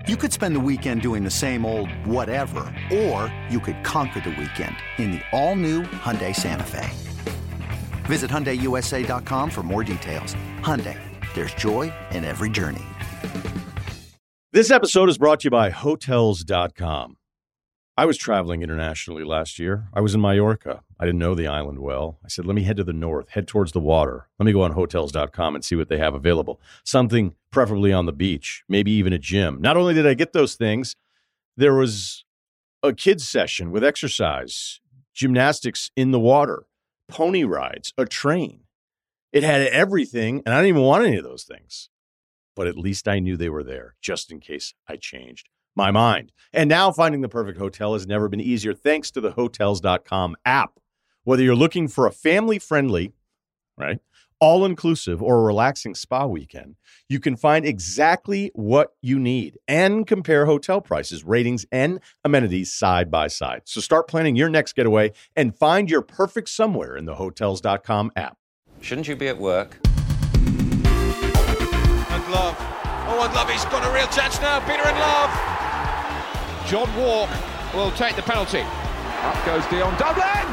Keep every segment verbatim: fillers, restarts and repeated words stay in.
You could spend the weekend doing the same old whatever, or you could conquer the weekend in the all-new Hyundai Santa Fe. Visit Hyundai U S A dot com for more details. Hyundai, there's joy in every journey. This episode is brought to you by Hotels dot com. I was traveling internationally last year. I was in Mallorca. I didn't know the island well. I said, let me head to the north, head towards the water. Let me go on Hotels dot com and see what they have available. Something preferably on the beach, maybe even a gym. Not only did I get those things, there was a kids session with exercise, gymnastics in the water, pony rides, a train. It had everything, and I didn't even want any of those things. But at least I knew they were there, just in case I changed my mind. And now finding the perfect hotel has never been easier thanks to the Hotels dot com app. Whether you're looking for a family-friendly, right, all-inclusive or a relaxing spa weekend, you can find exactly what you need and compare hotel prices, ratings, and amenities side by side. So start planning your next getaway and find your perfect somewhere in the Hotels dot com app. Shouldn't you be at work? And Love. Oh, and Love, he's got a real chance now. Peter and Love. John Walk will take the penalty. Up goes Dion Dublin.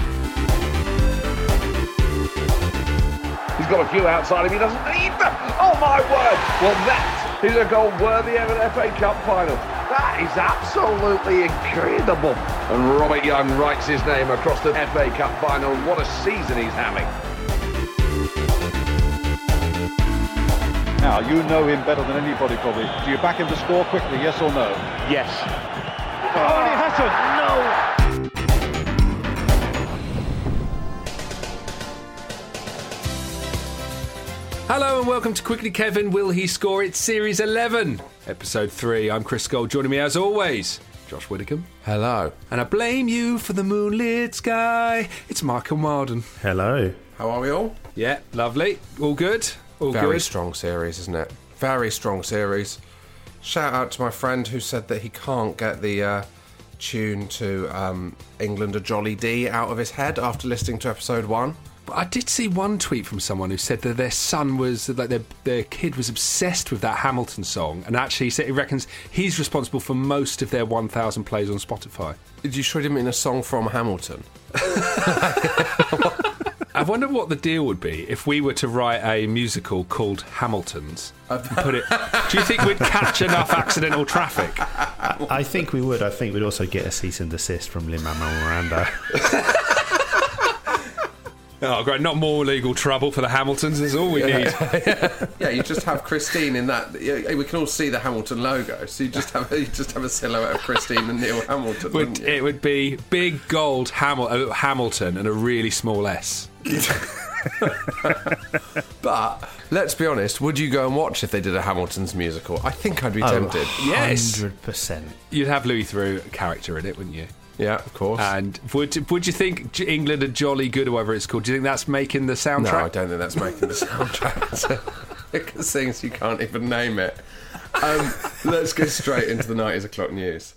He's got a few outside him. He doesn't need them. Oh, my word. Well, that is a goal worthy of an F A Cup final. That is absolutely incredible. And Robert Young writes his name across the F A Cup final. What a season he's having. Now, you know him better than anybody, probably. Do you back him to score quickly, yes or no? Yes. Oh, and he hasn't. No. Hello and welcome to Quickly Kevin, Will He Score? It's Series eleven, Episode three. I'm Chris Gold. Joining me as always, Josh Widdicombe. Hello. And I blame you for the moonlit sky. It's Michael Marden. Hello. How are we all? Yeah, lovely. All good. All Very good. strong series, isn't it? Very strong series. Shout out to my friend who said that he can't get the uh, tune to um, England a Jolly D out of his head after listening to episode one. I did see one tweet from someone who said that their son was, like their, their kid was obsessed with that Hamilton song, and actually he, said, he reckons he's responsible for most of their one thousand plays on Spotify. Did you sure you didn't mean a song from Hamilton? I wonder what the deal would be if we were to write a musical called Hamiltons. And put it. Do you think we'd catch enough accidental traffic? I think we would. I think we'd also get a cease and desist from Lin-Manuel Miranda. Oh, great. Not more legal trouble for the Hamiltons is all we yeah. need. yeah. yeah, you just have Christine in that. Yeah, we can all see the Hamilton logo, so you just have you just have a silhouette of Christine and Neil Hamilton. Would, it would be big gold Hamil- uh, Hamilton and a really small S. But let's be honest, would you go and watch if they did a Hamilton's musical? I think I'd be oh, tempted. Yes, one hundred percent. You'd have Louis Theroux character in it, wouldn't you? Yeah, of course. And would would you think England a Jolly Good or whatever it's called? Do you think that's making the soundtrack? No, I don't think that's making the soundtrack. Because things you can't even name it. Um, let's go straight into the nineties o'clock news.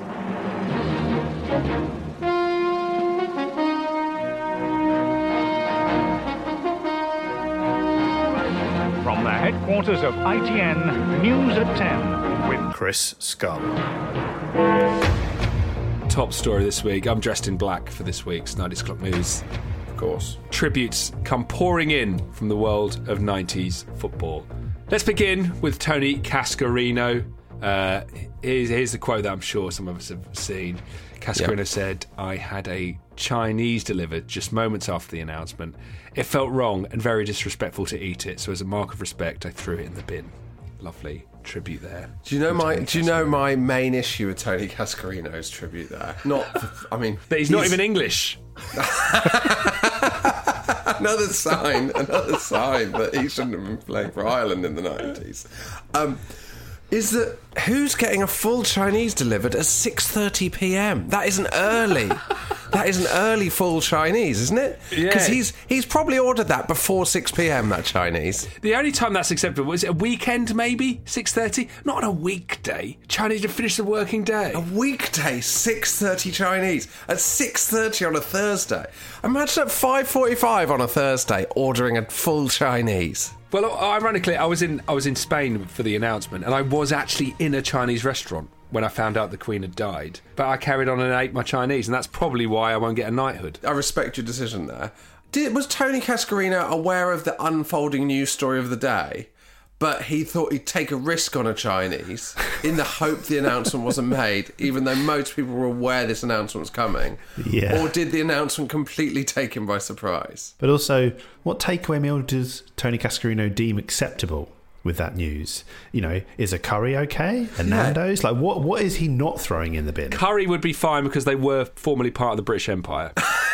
From the headquarters of I T N, News at ten with Chris Scull. Top story this week. I'm dressed in black for this week's nineties O'Clock News. Of course. Tributes come pouring in from the world of nineties football. Let's begin with Tony Cascarino. Uh, here's, here's the quote that I'm sure some of us have seen. Cascarino yep. said, "I had a Chinese delivered just moments after the announcement. It felt wrong and very disrespectful to eat it, so as a mark of respect, I threw it in the bin." Lovely tribute there. Do you know my Do you know my main issue with Tony Cascarino's tribute there? Not, I mean, that he's, he's not even English. another sign, another sign that he shouldn't have been playing for Ireland in the nineties. Um, is that who's getting a full Chinese delivered at six thirty p.m? That isn't early. That is an early full Chinese, isn't it? Yeah. Because he's he's probably ordered that before six p.m, that Chinese. The only time that's acceptable is a weekend, maybe six thirty. Not on a weekday. Chinese to finish the working day. A weekday, six thirty Chinese at six thirty on a Thursday. Imagine at five forty-five on a Thursday ordering a full Chinese. Well, ironically, I was in I was in Spain for the announcement, and I was actually in a Chinese restaurant when I found out the Queen had died. But I carried on and ate my Chinese, and that's probably why I won't get a knighthood. I respect your decision there. Did, was Tony Cascarino aware of the unfolding news story of the day, but he thought he'd take a risk on a Chinese in the hope the announcement wasn't made, even though most people were aware this announcement was coming? Yeah. Or did the announcement completely take him by surprise? But also, what takeaway meal does Tony Cascarino deem acceptable with that news? You know, is a curry okay? A Nando's? Like, what? what is he not throwing in the bin? Curry would be fine because they were formerly part of the British Empire.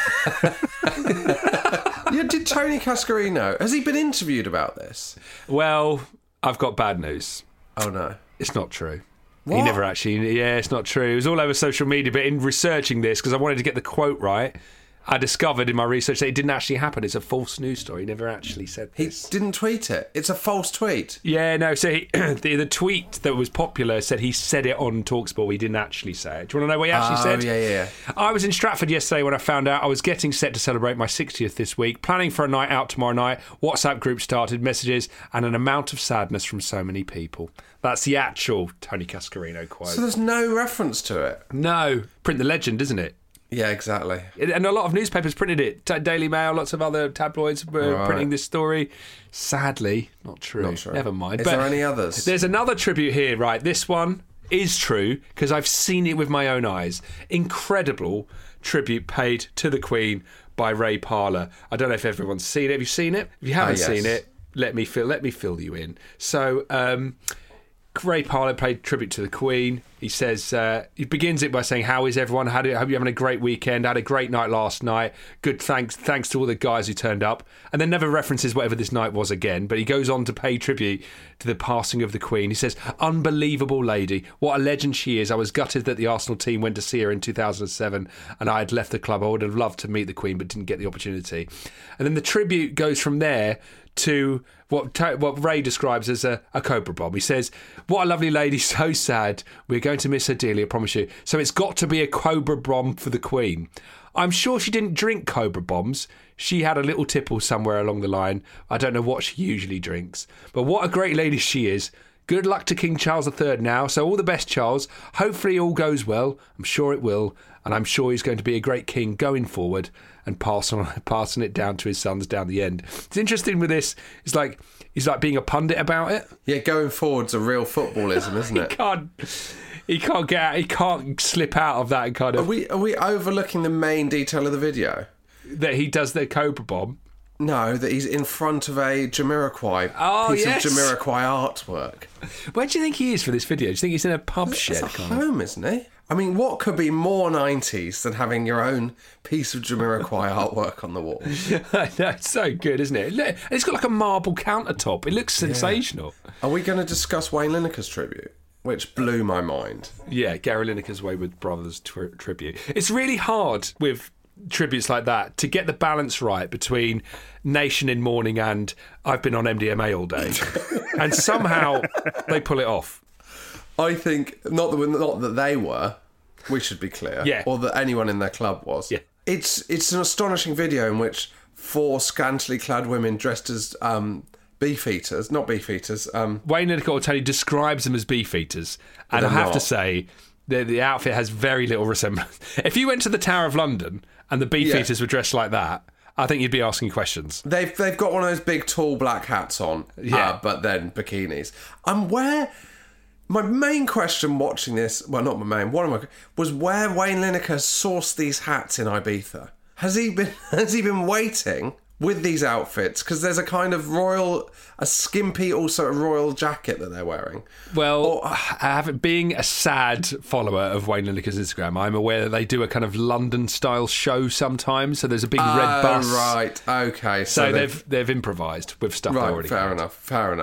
Yeah, did Tony Cascarino, has he been interviewed about this? Well, I've got bad news. Oh, no. It's not true. What? He never actually... Yeah, it's not true. It was all over social media, but in researching this, because I wanted to get the quote right, I discovered in my research that it didn't actually happen. It's a false news story. He never actually said He this. didn't tweet it. It's a false tweet. Yeah, no, so he, the, the tweet that was popular said he said it on TalkSport. He didn't actually say it. Do you want to know what he actually Oh, said? yeah, yeah. I was in Stratford yesterday when I found out I was getting set to celebrate my sixtieth this week, planning for a night out tomorrow night. WhatsApp group started, messages, and an amount of sadness from so many people. That's the actual Tony Cascarino quote. So there's no reference to it? No. Print the legend, isn't it? Yeah, exactly. And a lot of newspapers printed it. Daily Mail, lots of other tabloids were Right. printing this story. Sadly, not true. Not true. Never mind. Is there any others? There's another tribute here, right? This one is true because I've seen it with my own eyes. Incredible tribute paid to the Queen by Ray Parlour. I don't know if everyone's seen it. Have you seen it? If you haven't Ah, yes. seen it, let me fill let me fill you in. So, um, Ray Parlour paid tribute to the Queen. He says, uh, he begins it by saying, how is everyone? How do, hope you're having a great weekend. I had a great night last night. Good thanks thanks to all the guys who turned up. And then never references whatever this night was again. But he goes on to pay tribute to the passing of the Queen. He says, unbelievable lady. What a legend she is. I was gutted that the Arsenal team went to see her in two thousand seven and I had left the club. I would have loved to meet the Queen but didn't get the opportunity. And then the tribute goes from there to what what Ray describes as a, a Cobra bomb. He says, what a lovely lady, so sad. We're going to miss her dearly, I promise you. So it's got to be a Cobra bomb for the Queen. I'm sure she didn't drink Cobra bombs. She had a little tipple somewhere along the line. I don't know what she usually drinks. But what a great lady she is. Good luck to King Charles the Third now. So all the best, Charles. Hopefully all goes well. I'm sure it will. And I'm sure he's going to be a great king going forward and pass on, passing it down to his sons down the end. It's interesting with this. It's like he's like being a pundit about it. Yeah, going forward's a real footballism, isn't it? He can't. He can't get out. He can't slip out of that kind of. Are we are we overlooking the main detail of the video? That he does the Cobra bomb. No, that he's in front of a Jamiroquai Oh, piece yes. of Jamiroquai artwork. Where do you think he is for this video? Do you think he's in a pub shed? It's a kind of? home, isn't he? I mean, what could be more nineties than having your own piece of Jamiroquai artwork on the wall? I know, it's so good, isn't it? Look, it's got like a marble countertop. It looks sensational. Are we going to discuss Wayne Lineker's tribute? Which blew my mind. Yeah, Gary Lineker's Wayward Brothers tri- tribute. It's really hard with tributes like that to get the balance right between Nation in mourning and I've been on M D M A all day. And somehow they pull it off. I think, not that, not that they were, we should be clear, Yeah. or that anyone in their club was. Yeah. It's it's an astonishing video in which four scantily clad women dressed as um, beef eaters, not beef eaters. Um, Wayne Lineker or Tony describes them as beef eaters. And I they're have to not. say, the, the outfit has very little resemblance. If you went to the Tower of London and the beef Yeah. eaters were dressed like that, I think you'd be asking questions. They've they've got one of those big tall black hats on, Yeah. uh, but then bikinis. And where my main question watching this, well, not my main, one of my was where Wayne Lineker sourced these hats in Ibiza. Has he been has he been waiting with these outfits? Because there's a kind of royal, a skimpy, also a royal jacket that they're wearing. Well, I haven't, being a sad follower of Wayne Lineker's Instagram, I'm aware that they do a kind of London-style show sometimes. So there's a big red Oh, bus. right, okay. So, So, they've they've improvised with stuff they right, already fair had. enough, fair enough.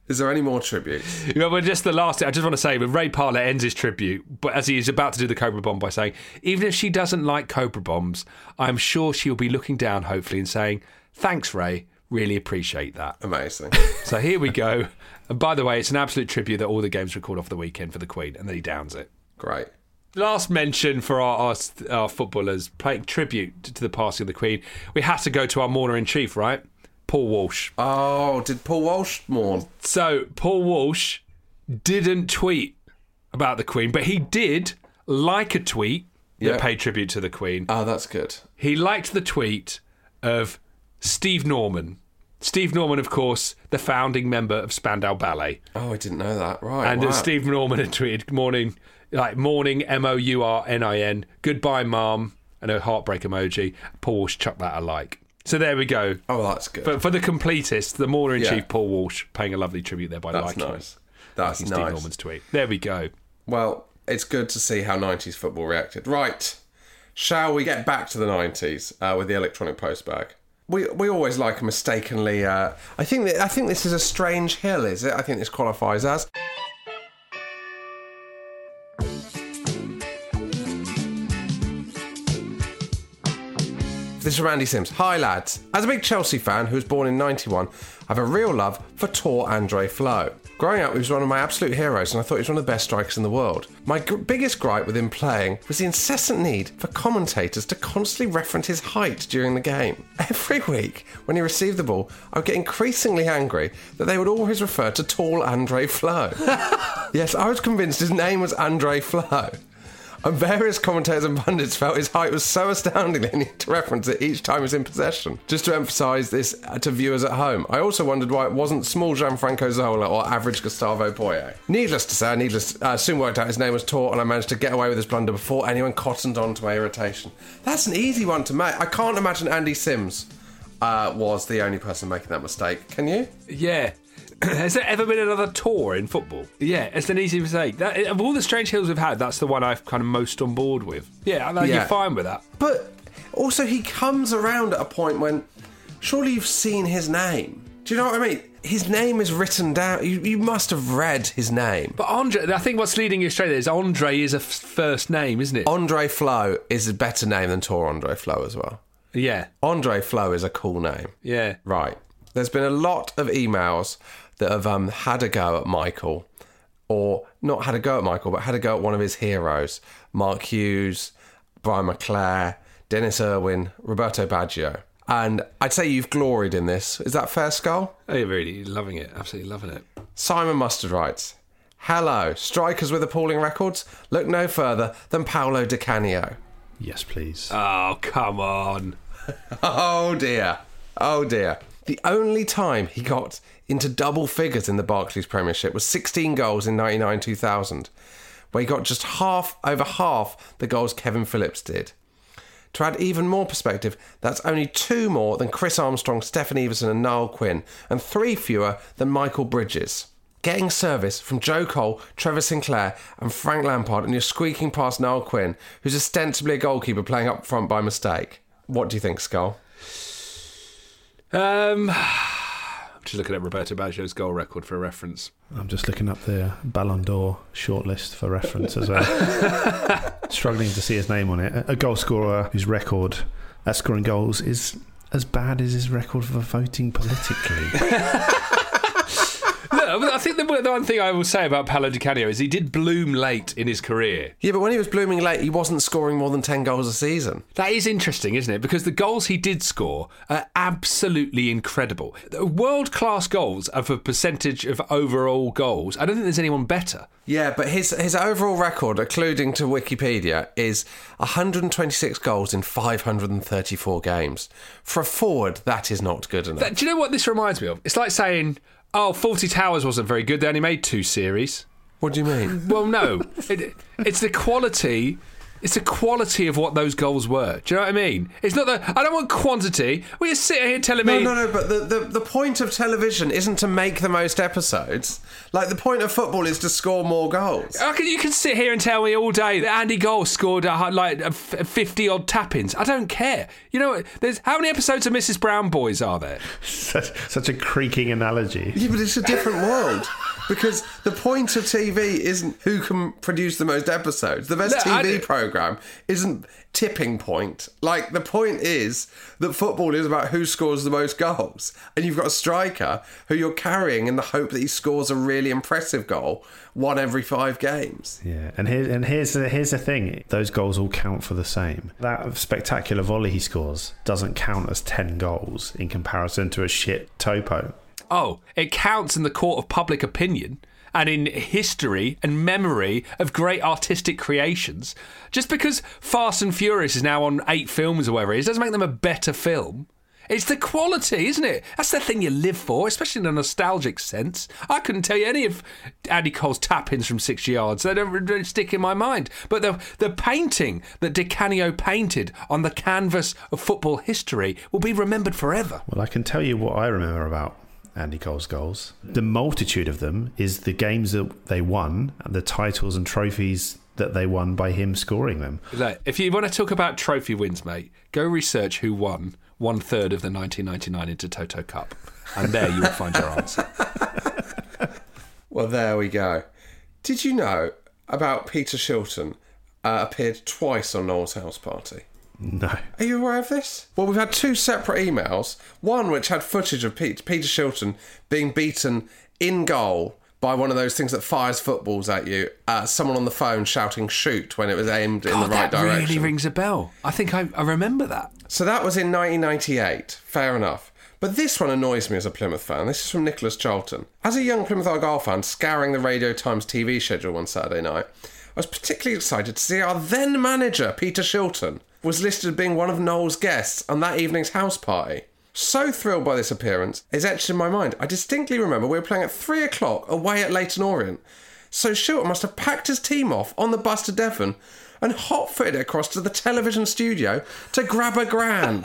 Is there any more tributes? Yeah, well, just the last thing I just want to say, when Ray Parlour ends his tribute, but as he is about to do the Cobra Bomb by saying, even if she doesn't like Cobra Bombs, I'm sure she'll be looking down, hopefully, and saying, thanks, Ray. Really appreciate that. Amazing. So here we go. And by the way, it's an absolute tribute that all the games record off the weekend for the Queen, and then he downs it. Great. Last mention for our, our, our footballers paying tribute to the passing of the Queen. We have to go to our mourner-in-chief, right? Paul Walsh. Oh, did Paul Walsh mourn? So, Paul Walsh didn't tweet about the Queen, but he did like a tweet that Yep. paid tribute to the Queen. Oh, that's good. He liked the tweet of Steve Norman. Steve Norman, of course, the founding member of Spandau Ballet. Oh, I didn't know that. Right. And wow. uh, Steve Norman had tweeted, morning, like, morning, M O U R N I N, goodbye, Mum, and a heartbreak emoji. Paul Walsh chucked that alike. So there we go. Oh, that's good. For, for the completist, the mourner-in-chief, Yeah. Paul Walsh, paying a lovely tribute there by That's liking, nice. That's liking nice. Steve Norman's tweet. There we go. Well, it's good to see how nineties football reacted. Right. Shall we get back to the nineties uh, with the electronic postbag? We we always like a mistakenly. Uh, I think that, I think this is a strange hill, is it? I think this qualifies as. This is from Andy Sims. Hi lads. As a big Chelsea fan who was born in ninety-one, I have a real love for Tor Andre Flo. Growing up, he was one of my absolute heroes, and I thought he was one of the best strikers in the world. My g- biggest gripe with him playing was the incessant need for commentators to constantly reference his height during the game. Every week, when he received the ball, I would get increasingly angry that they would always refer to tall Andre Flo. Yes, I was convinced his name was Andre Flo. And various commentators and pundits felt his height was so astounding they needed to reference it each time he was in possession, just to emphasise this to viewers at home. I also wondered why it wasn't small Gianfranco Zola or average Gustavo Poyet. Needless to say, I needless, uh, soon worked out his name was Tor, and I managed to get away with his blunder before anyone cottoned on to my irritation. That's an easy one to make. I can't imagine Andy Sims uh, was the only person making that mistake. Can you? Yeah. Has there ever been another tour in football? Yeah, it's an easy mistake. That, of all the strange hills we've had, that's the one I've kind of most on board with. Yeah, like, Yeah. you're fine with that. But also, he comes around at a point when surely you've seen his name. Do you know what I mean? His name is written down. You, you must have read his name. But Andre, I think what's leading you straight there is Andre is a f- first name, isn't it? Andre Flo is a better name than Tor Andre Flo as well. Yeah, Andre Flo is a cool name. yeah. Right. There's been a lot of emails that have um, had a go at Michael, or not had a go at Michael, but had a go at one of his heroes, Mark Hughes, Brian McClare, Dennis Irwin, Roberto Baggio. And I'd say you've gloried in this. Is that fair, Skull? Oh, you're really loving it. Absolutely loving it. Simon Mustard writes, hello, strikers with appalling records? Look no further than Paolo Di Canio. Yes, please. Oh, come on. Oh dear. Oh dear. The only time he got into double figures in the Barclays Premiership was sixteen goals in ninety-nine two thousand, where he got just half, over half the goals Kevin Phillips did. To add even more perspective, that's only two more than Chris Armstrong, Stephen Everson and Niall Quinn, and three fewer than Michael Bridges. Getting service from Joe Cole, Trevor Sinclair and Frank Lampard, and you're squeaking past Niall Quinn, who's ostensibly a goalkeeper playing up front by mistake. What do you think, Skull? Um, I'm just looking at Roberto Baggio's goal record for a reference. I'm just looking up the Ballon d'Or shortlist for reference as well. Struggling to see his name on it. A goal scorer whose record at scoring goals is as bad as his record for voting politically. Look, I think the, the one thing I will say about Paolo Di Canio is he did bloom late in his career. Yeah, but when he was blooming late, he wasn't scoring more than ten goals a season. That is interesting, isn't it? Because the goals he did score are absolutely incredible. World-class goals of a percentage of overall goals. I don't think there's anyone better. Yeah, but his his overall record, according to Wikipedia, is one hundred twenty-six goals in five hundred thirty-four games. For a forward, that is not good enough. That, do you know what this reminds me of? It's like saying, oh, Fawlty Towers wasn't very good. They only made two series. What do you mean? Well, no. it, it's the quality It's the quality of what those goals were. Do you know what I mean? It's not the... I don't want quantity. Well, you're sitting here telling no, me... No, no, no, but the, the, the point of television isn't to make the most episodes. Like, the point of football is to score more goals. Okay, you can sit here and tell me all day that Andy Gold scored uh, like fifty-odd tap-ins. I don't care. You know, there's how many episodes of Missus Brown Boys are there? Such, such a creaking analogy. Yeah, but it's a different world. Because the point of T V isn't who can produce the most episodes. The best No, T V I- programme isn't tipping point. Like, the point is that football is about who scores the most goals. And you've got a striker who you're carrying in the hope that he scores a really impressive goal one every five games. Yeah, and here, and here's the, here's the thing. Those goals all count for the same. That spectacular volley he scores doesn't count as ten goals in comparison to a shit topo. Oh, it counts in the court of public opinion and in history and memory of great artistic creations. Just because Fast and Furious is now on eight films or whatever it is, doesn't make them a better film. It's the quality, isn't it? That's the thing you live for, especially in a nostalgic sense. I couldn't tell you any of Andy Cole's tap-ins from six yards. They don't really stick in my mind. But the the painting that Di Canio painted on the canvas of football history will be remembered forever. Well, I can tell you what I remember about Andy Cole's goals. The multitude of them is the games that they won and the titles and trophies that they won by him scoring them. Look, if you want to talk about trophy wins, mate, go research who won one third of the nineteen ninety-nine Intertoto Cup, and there you will find your answer. Well, there we go. Did you know about Peter Shilton uh, appeared twice on Noel's house party? No. Are you aware of this? Well, we've had two separate emails. One which had footage of Pete, Peter Shilton being beaten in goal by one of those things that fires footballs at you. Uh, someone on the phone shouting "shoot" when it was aimed in God, the right that direction. really rings a bell. I think I, I remember that. So that was in nineteen ninety-eight. Fair enough. But this one annoys me as a Plymouth fan. This is from Nicholas Charlton. As a young Plymouth Argyle fan scouring the Radio Times T V schedule one Saturday night, I was particularly excited to see our then manager, Peter Shilton, was listed as being one of Noel's guests on that evening's house party. So thrilled by this appearance, it's etched in my mind. I distinctly remember we were playing at three o'clock away at Leyton Orient. So Shilton must have packed his team off on the bus to Devon and hot-footed across to the television studio to grab a grand.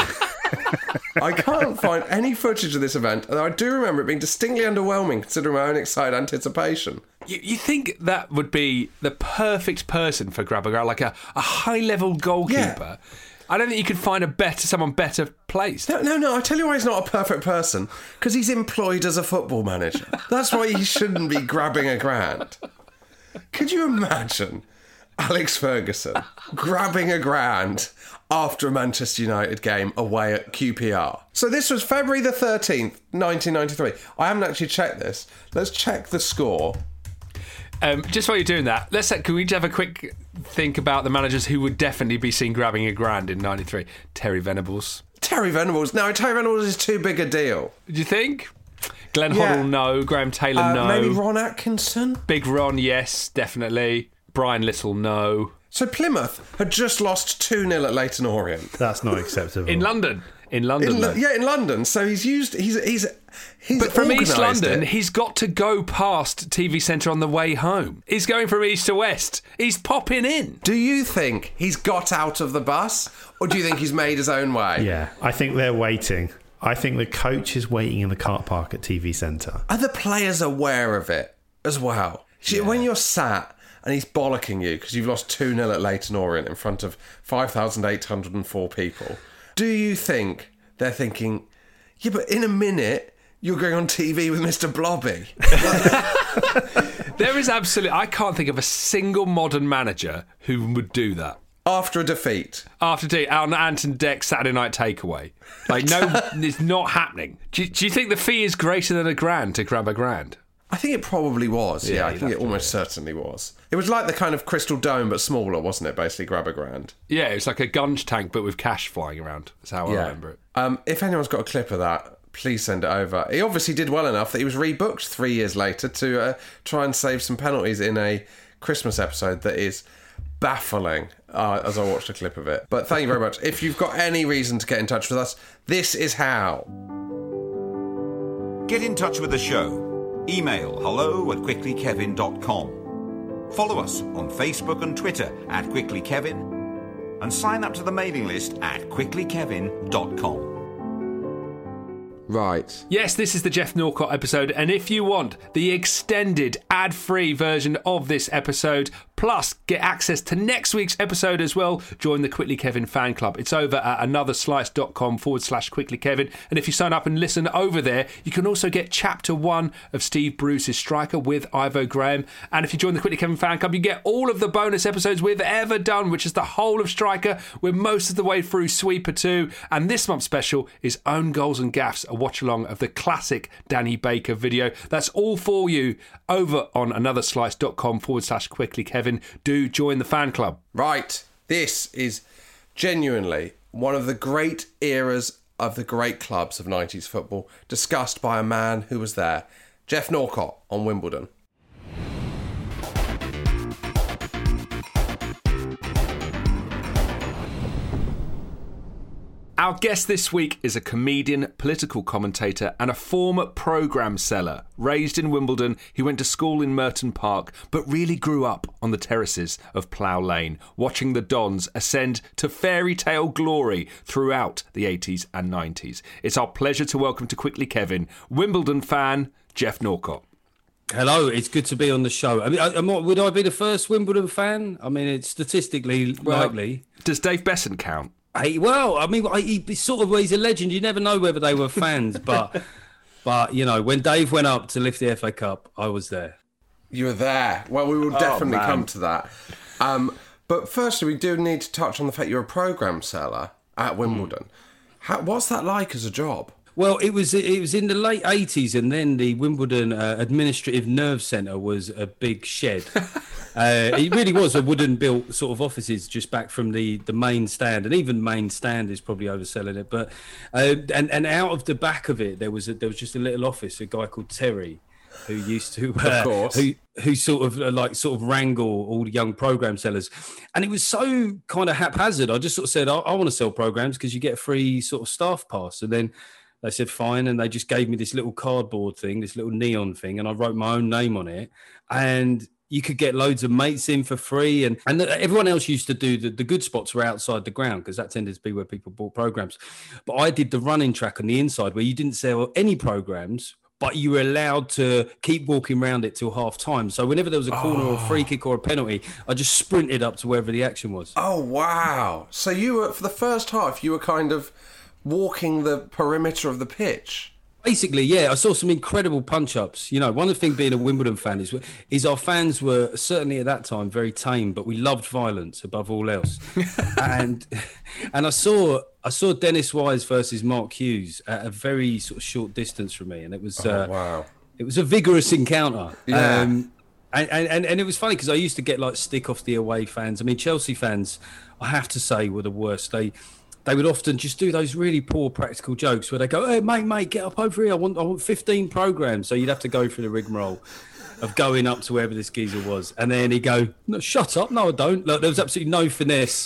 I can't find any footage of this event, although I do remember it being distinctly underwhelming considering my own excited anticipation. You, you think that would be the perfect person for grab a grab, like a, a high-level goalkeeper? Yeah. I don't think you could find a better, someone better placed. No, no, no. I tell you why he's not a perfect person. Because he's employed as a football manager. That's why he shouldn't be grabbing a grand. Could you imagine Alex Ferguson grabbing a grand after a Manchester United game away at Q P R? So this was February the thirteenth, nineteen ninety-three. I haven't actually checked this. Let's check the score. Um, just while you're doing that, let's can we have a quick think about the managers who would definitely be seen grabbing a grand in ninety-three? Terry Venables. Terry Venables. No, Terry Venables is too big a deal. Do you think? Glenn Yeah. Hoddle, no. Graham Taylor, Uh, no. maybe Ron Atkinson? Big Ron, yes, definitely. Brian Little, no. So Plymouth had just lost two nil at Leyton Orient. That's not acceptable. In London. In London, In, though. yeah, in London. So he's used. He's he's he's. But from East organised London, it. he's got to go past T V Centre on the way home. He's going from east to west. He's popping in. Do you think he's got out of the bus, or do you think he's made his own way? Yeah, I think they're waiting. I think the coach is waiting in the car park at T V Centre. Are the players aware of it as well? Yeah. When you're sat and he's bollocking you because you've lost two nil at Leyton Orient in front of five thousand eight hundred four people, do you think they're thinking, yeah, but in a minute you're going on T V with Mister Blobby? There is absolutely... I can't think of a single modern manager who would do that. After a defeat. After doing on Anton Deck's Saturday Night Takeaway. Like, no, it's not happening. Do you, do you think the fee is greater than a grand to grab a grand? I think it probably was. Yeah, Yeah, I think it almost certainly was. It was like the kind of Crystal Dome, but smaller, wasn't it? Basically, grab a grand. Yeah, it's like a gunge tank, but with cash flying around. That's how I Yeah. remember it. Um, if anyone's got a clip of that, please send it over. He obviously did well enough that he was rebooked three years later to uh, try and save some penalties in a Christmas episode that is baffling uh, as I watched a clip of it. But thank you very much. If you've got any reason to get in touch with us, this is how. Get in touch with the show. Email hello at quickly kevin dot com. Follow us on Facebook and Twitter at Quickly Kevin, and sign up to the mailing list at quickly kevin dot com. Right. Yes, this is the Jeff Norcott episode, and if you want the extended ad-free version of this episode, plus get access to next week's episode as well, join the Quickly Kevin fan club. It's over at anotherslice.com forward slash Quickly Kevin, and if you sign up and listen over there, you can also get chapter one of Steve Bruce's Striker with Ivo Graham, and if you join the Quickly Kevin fan club, you get all of the bonus episodes we've ever done, which is the whole of Striker. We're most of the way through Sweeper two, and this month's special is Own Goals and Gaffs, a watch along of the classic Danny Baker video. That's all for you over on anotherslice.com forward slash Quickly Kevin. Do join the fan club. Right. This is genuinely one of the great eras of the great clubs of nineties football, discussed by a man who was there. Jeff Norcott on Wimbledon. Our guest this week is a comedian, political commentator and a former programme seller. Raised in Wimbledon, he went to school in Merton Park, but really grew up on the terraces of Plough Lane, watching the Dons ascend to fairy tale glory throughout the eighties and nineties. It's our pleasure to welcome to Quickly Kevin, Wimbledon fan, Jeff Norcott. Hello, it's good to be on the show. I mean, I, I'm not, would I be the first Wimbledon fan? I mean, it's statistically well, likely. Does Dave Besant count? Hey, well, I mean, he, he's sort of he's a legend. You never know whether they were fans, but but you know, when Dave went up to lift the F A Cup, I was there. You were there. Well, we will definitely oh, come to that. Um, but firstly, we do need to touch on the fact you're a programme seller at Wimbledon. Mm. How, what's that like as a job? Well, it was it was in the late eighties, and then the Wimbledon uh, Administrative Nerve Centre was a big shed. uh, it really was a wooden-built sort of offices just back from the, the main stand, and even main stand is probably overselling it. But uh, and and out of the back of it, there was a, there was just a little office. A guy called Terry, who used to uh, of course who who sort of uh, like sort of wrangle all the young program sellers, and it was so kind of haphazard. I just sort of said, I, I want to sell programs because you get a free sort of staff pass, and then they said fine, and they just gave me this little cardboard thing, this little neon thing, and I wrote my own name on it, and you could get loads of mates in for free, and and everyone else used to do the, the good spots were outside the ground because that tended to be where people bought programs. But I did the running track on the inside where you didn't sell any programs, but you were allowed to keep walking around it till half time. So whenever there was a corner oh. or a free kick or a penalty, I just sprinted up to wherever the action was. Oh, wow. So you were, for the first half, you were kind of walking the perimeter of the pitch. Basically, yeah, I saw some incredible punch-ups. You know, one of the things being a Wimbledon fan is, is our fans were, certainly at that time, very tame, but we loved violence above all else. and and I saw I saw Dennis Wise versus Mark Hughes at a very sort of short distance from me, and it was oh, uh, wow. It was a vigorous encounter. Yeah. Um, and, and, and it was funny because I used to get like stick off the away fans. I mean, Chelsea fans, I have to say, were the worst. They... They would often just do those really poor practical jokes where they go, "Hey, mate, mate, get up over here. I want, I want fifteen programs." So you'd have to go through the rigmarole of going up to wherever this geezer was, and then he'd go, "No, shut up, no, I don't." Look, there was absolutely no finesse.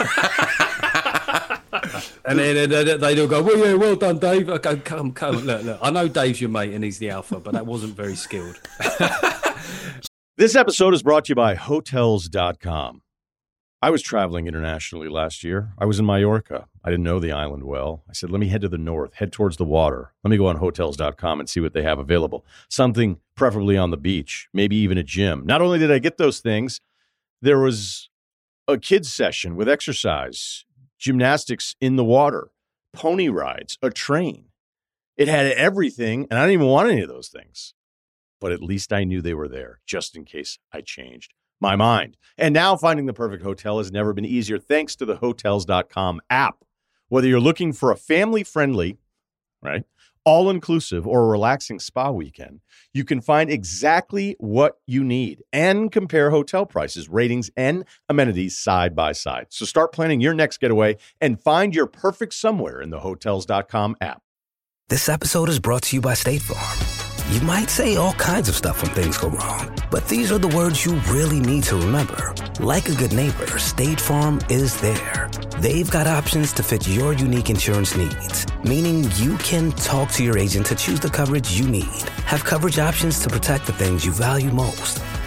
And then they'd all go, "Well, yeah, well done, Dave." I go, "Come, come, look, look. I know Dave's your mate and he's the alpha, but that wasn't very skilled." This episode is brought to you by Hotels dot com. I was traveling internationally last year. I was in Mallorca. I didn't know the island well. I said, let me head to the north, head towards the water. Let me go on Hotels dot com and see what they have available. Something preferably on the beach, maybe even a gym. Not only did I get those things, there was a kids session with exercise, gymnastics in the water, pony rides, a train. It had everything, and I didn't even want any of those things. But at least I knew they were there, just in case I changed my mind. And now finding the perfect hotel has never been easier thanks to the Hotels dot com app. Whether you're looking for a family-friendly, right, all-inclusive or a relaxing spa weekend, you can find exactly what you need and compare hotel prices, ratings, and amenities side by side. So start planning your next getaway and find your perfect somewhere in the Hotels dot com app. This episode is brought to you by State Farm. You might say all kinds of stuff when things go wrong, but these are the words you really need to remember. Like a good neighbor, State Farm is there. They've got options to fit your unique insurance needs, meaning you can talk to your agent to choose the coverage you need. Have coverage options to protect the things you value most.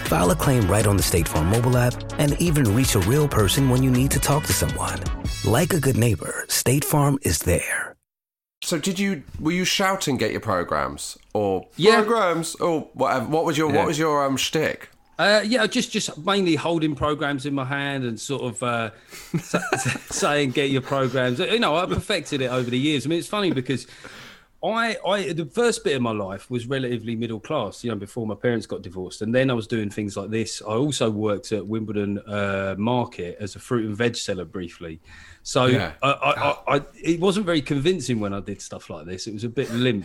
File a claim right on the State Farm mobile app and even reach a real person when you need to talk to someone. Like a good neighbor, State Farm is there. So did you, were you shouting Get Your Programs? Or Yeah. programs? Or whatever. What was your, Yeah. what was your um, shtick? Uh, yeah, just just mainly holding programs in my hand and sort of uh, saying, "Get your programs." You know, I perfected it over the years. I mean, it's funny because I, I, the first bit of my life was relatively middle class. You know, before my parents got divorced, and then I was doing things like this. I also worked at Wimbledon uh, Market as a fruit and veg seller briefly. So Yeah. I, I, I, I, it wasn't very convincing when I did stuff like this. It was a bit limp.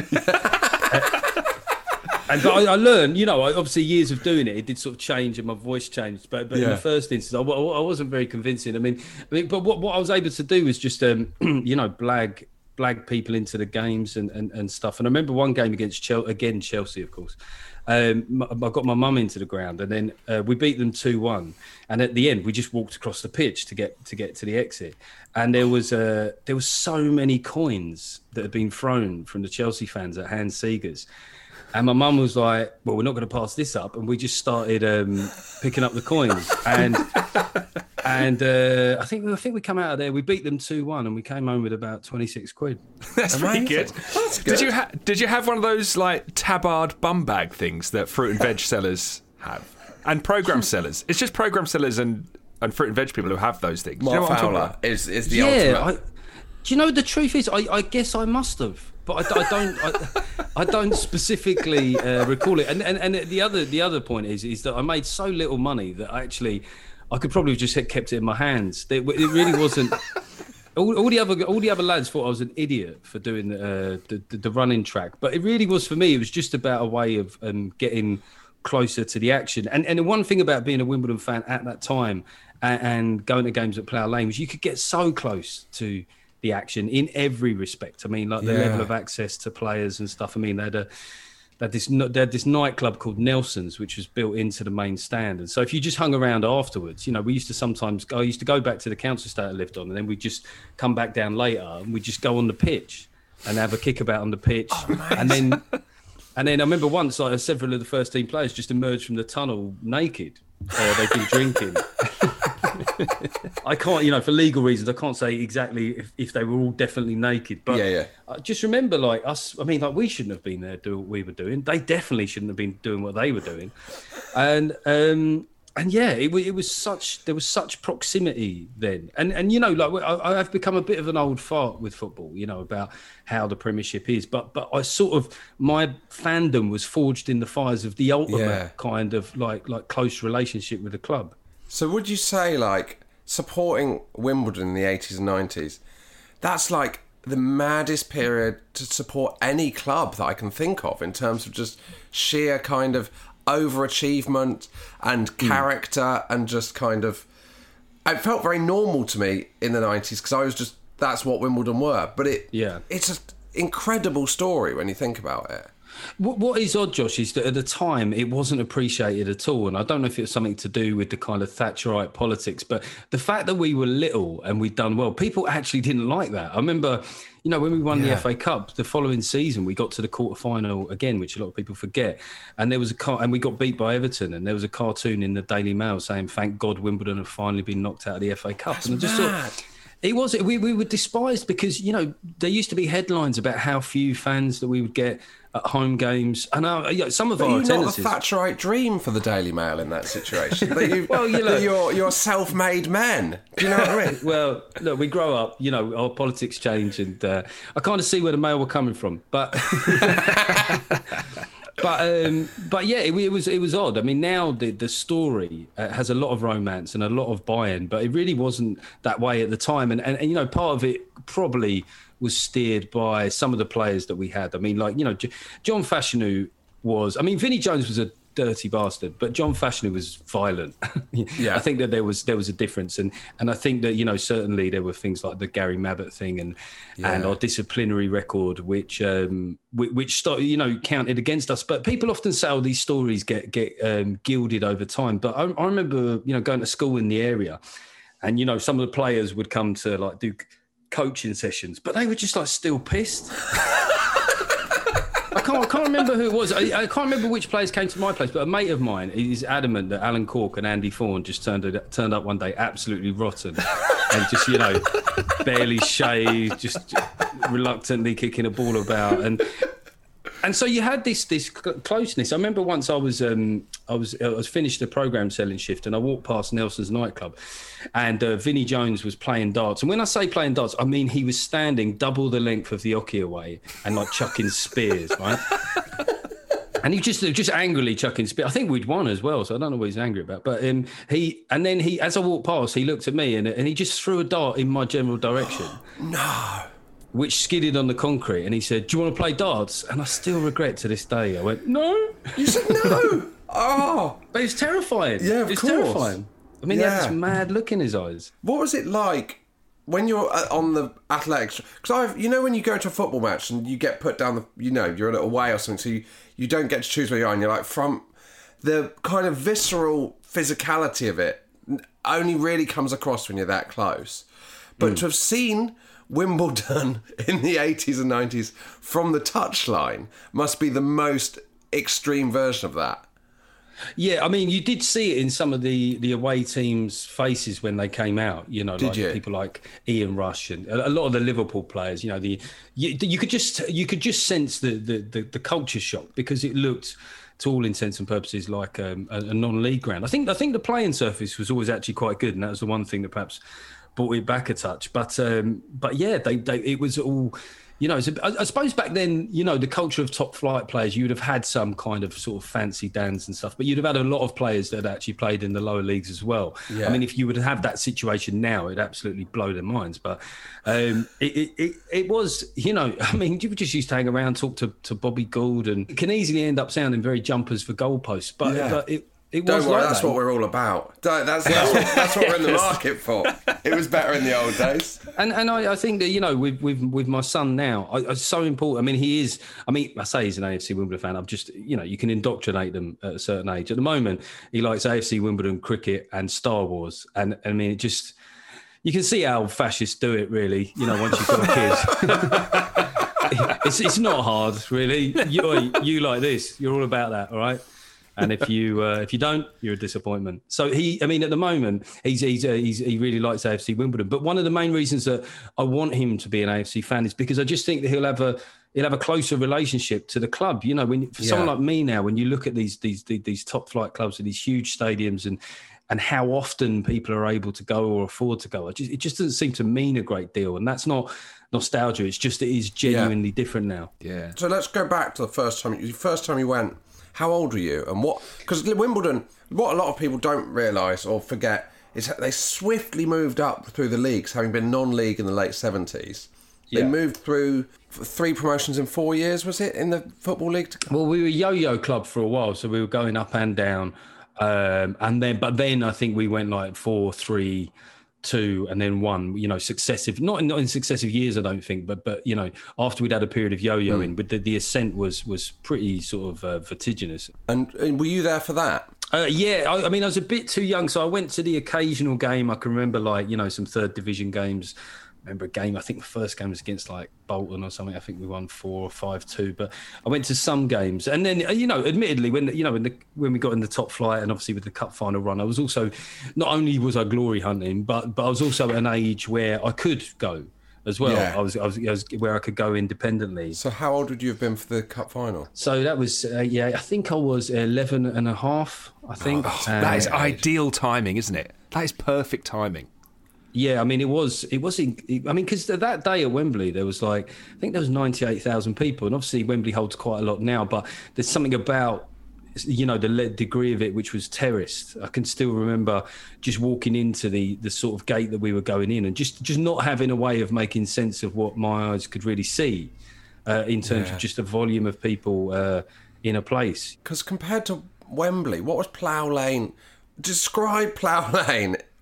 And but I, I learned, you know, I, obviously years of doing it, it did sort of change and my voice changed. But, but in Yeah. the first instance, I, I wasn't very convincing. I mean, I mean, but what, what I was able to do was just, um, you know, blag blag people into the games and, and, and stuff. And I remember one game against Chelsea, again Chelsea, of course. Um, I got my mum into the ground, and then uh, we beat them two one. And at the end, we just walked across the pitch to get to get to the exit. And there was uh, there was so many coins that had been thrown from the Chelsea fans at Hans Seegers. And my mum was like, well, we're not going to pass this up. And we just started um, picking up the coins. And and uh, I think I think we come out of there, we beat them two one, and we came home with about twenty-six quid. That's pretty good. That's good. Did you ha- did you have one of those like tabard bum bag things that fruit and veg sellers have, and program sellers? It's just program sellers and, and fruit and veg people who have those things. Do you know Mark what I'm talking Fowler about? is, is the Yeah, ultimate. I, do you know the truth is? I, I guess I must have, but I, I don't. I, I don't specifically uh, recall it. And, and and the other the other point is is that I made so little money that I actually I could probably have just had kept it in my hands. It, it really wasn't. All, all the other all the other lads thought I was an idiot for doing uh, the, the the running track, but it really was for me. It was just about a way of um, getting closer to the action. And and the one thing about being a Wimbledon fan at that time and, and going to games at Plough Lane was you could get so close to the action in every respect. I mean, like the Yeah. level of access to players and stuff. I mean, they had a they had this they had this nightclub called Nelson's, which was built into the main stand. And so if you just hung around afterwards, you know, we used to sometimes go. I used to go back to the council estate I lived on, and then we'd just come back down later and we'd just go on the pitch and have a kickabout on the pitch, Oh, and then. And then I remember once, like several of the first team players just emerged from the tunnel naked. Uh, they'd been drinking. I can't, you know, for legal reasons, I can't say exactly if, if they were all definitely naked. But Yeah, yeah. I just remember, like us. I mean, like we shouldn't have been there doing what we were doing. They definitely shouldn't have been doing what they were doing. And um, and yeah, it, wa- it was such. There was such proximity then. And and you know, like I, I've become a bit of an old fart with football. You know about how the Premiership is, but but I sort of my fandom was forged in the fires of the ultimate Yeah. kind of like like close relationship with the club. So would you say, like, supporting Wimbledon in the eighties and nineties, that's like the maddest period to support any club that I can think of in terms of just sheer kind of overachievement and character and just kind of... It felt very normal to me in the nineties because I was just... That's what Wimbledon were. But it Yeah. it's an incredible story when you think about it. What, what is odd, Josh, is that at the time it wasn't appreciated at all. And I don't know if it was something to do with the kind of Thatcherite politics, but the fact that we were little and we'd done well, people actually didn't like that. I remember, you know, when we won the Yeah. F A Cup, the following season, we got to the quarterfinal again, which a lot of people forget. And there was a car, and we got beat by Everton. And there was a cartoon in the Daily Mail saying, "Thank God Wimbledon have finally been knocked out of the F A Cup." That's and I just mad. thought, it was we, we were despised because, you know, there used to be headlines about how few fans that we would get at home games. And uh, you know, some of But our you're not the attendances. Thatcherite dream for the Daily Mail in that situation. that you, Well, you know- that you're, you're self-made men. Do you know what I mean? Well, look, we grow up, you know, our politics change, and uh, I kind of see where the Mail were coming from, but. But um, but yeah, it, it was it was odd. I mean, now the the story uh, has a lot of romance and a lot of buy-in, but it really wasn't that way at the time. And, and and you know, part of it probably was steered by some of the players that we had. I mean, like, you know, J- John Fashanu was. I mean, Vinnie Jones was a dirty bastard, but John Fashanu was violent. Yeah. I think that there was there was a difference, and and I think that, you know, certainly there were things like the Gary Mabbott thing and and Yeah. our disciplinary record, which um which, which started, you know, counted against us. But people often say, oh, these stories get get um, gilded over time. But I, I remember, you know, going to school in the area, and, you know, some of the players would come to like do coaching sessions, but they were just like still pissed. I can't, I can't remember who it was. I, I can't remember which players came to my place, but a mate of mine is adamant that Alan Cork and Andy Thorne just turned turned up one day absolutely rotten and just, you know, barely shaved, just reluctantly kicking a ball about, and and so you had this this closeness. I remember once I was um, I was I was finished the programme selling shift, and I walked past Nelson's nightclub, and uh, Vinnie Jones was playing darts. And when I say playing darts, I mean he was standing double the length of the Ocky away and like chucking spears, right? And he just just angrily chucking spears. I think we'd won as well, so I don't know what he's angry about. But um, he and then he, as I walked past, he looked at me and and he just threw a dart in my general direction. No. Which skidded on the concrete, and he said, "Do you want to play darts?" And I still regret to this day. I went, "No." You said no. Oh, but it was terrifying. Yeah, of it was course. terrifying. I mean, yeah. he had this mad look in his eyes. What was it like when you're on the athletics? Because I've, you know, when you go to a football match and you get put down the, you know, you're a little way or something, so you, you don't get to choose where you are, and you're like, from the kind of visceral physicality of it only really comes across when you're that close. But mm. to have seen Wimbledon in the eighties and nineties from the touchline must be the most extreme version of that. Yeah, I mean, you did see it in some of the, the away teams' faces when they came out. You know, did like you? people like Ian Rush and a lot of the Liverpool players. You know, the you, you could just you could just sense the, the, the, the culture shock because it looked, to all intents and purposes, like um, a, a non-league ground. I think I think the playing surface was always actually quite good, and that was the one thing that perhaps brought it back a touch. But um, but yeah, they, they it was all, you know, I, I suppose back then, you know, the culture of top flight players, you would have had some kind of sort of fancy dans and stuff, but you'd have had a lot of players that actually played in the lower leagues as well. Yeah. I mean, if you would have that situation now, it'd absolutely blow their minds. But um, it, it, it, it was, you know, I mean, you would just used to hang around, talk to, to Bobby Gould, and it can easily end up sounding very jumpers for goalposts. But, yeah. but it, It Don't was worry, like that's that. what we're all about. Don't, that's, that's, what, that's what we're in the market for. It was better in the old days. And and I, I think that, you know, with with, with my son now, I, it's so important. I mean, he is, I mean, I say he's an A F C Wimbledon fan. I'm just, you know, you can indoctrinate them at a certain age. At the moment, he likes A F C Wimbledon, cricket and Star Wars. And I mean, it just, you can see how fascists do it, really, you know, once you've got a kid. it's, it's not hard, really. You, you like this. You're all about that, all right? And if you uh, if you don't, you're a disappointment. So he, I mean, at the moment, he's, he's, uh, he's he really likes A F C Wimbledon. But one of the main reasons that I want him to be an A F C fan is because I just think that he'll have a he'll have a closer relationship to the club. You know, when for yeah. someone like me now, when you look at these these these top flight clubs with these huge stadiums and and how often people are able to go or afford to go, it just, it just doesn't seem to mean a great deal. And that's not nostalgia. It's just it is genuinely yeah. different now. Yeah. So let's go back to the first time. The first time you went. How old were you, and what? Because Wimbledon, what a lot of people don't realise or forget is that they swiftly moved up through the leagues, having been non-league in the late seventies. They yeah. moved through three promotions in four years. Was it in the football league? Well, we were yo-yo club for a while, so we were going up and down, um, and then but then I think we went like four, three. Two and then one, you know, successive, not in, not in successive years, I don't think, but but you know, after we'd had a period of yo-yoing, mm. but the, the ascent was was pretty sort of uh, vertiginous. And, and were you there for that? Uh, yeah, I, I mean, I was a bit too young, so I went to the occasional game. I can remember, like, you know, some third division games. I remember a game, I think the first game was against like Bolton or something. I think we won four or five two. But I went to some games, and then, you know, admittedly, when you know when the when we got in the top flight, and obviously with the cup final run, I was also, not only was I glory hunting, but but I was also at an age where I could go as well. Yeah. I was I was, I was where I could go independently. So how old would you have been for the cup final? So that was uh, yeah, I think I was eleven and a half. I think oh, that is ideal timing, isn't it? That is perfect timing. Yeah, I mean, it was, it was, in, I mean, because that day at Wembley, there was like, I think there was ninety-eight thousand people. And obviously Wembley holds quite a lot now, but there's something about, you know, the degree of it, which was terraced. I can still remember just walking into the the sort of gate that we were going in and just, just not having a way of making sense of what my eyes could really see uh, in terms yeah. of just the volume of people uh, in a place. Because compared to Wembley, what was Plough Lane? Describe Plough Lane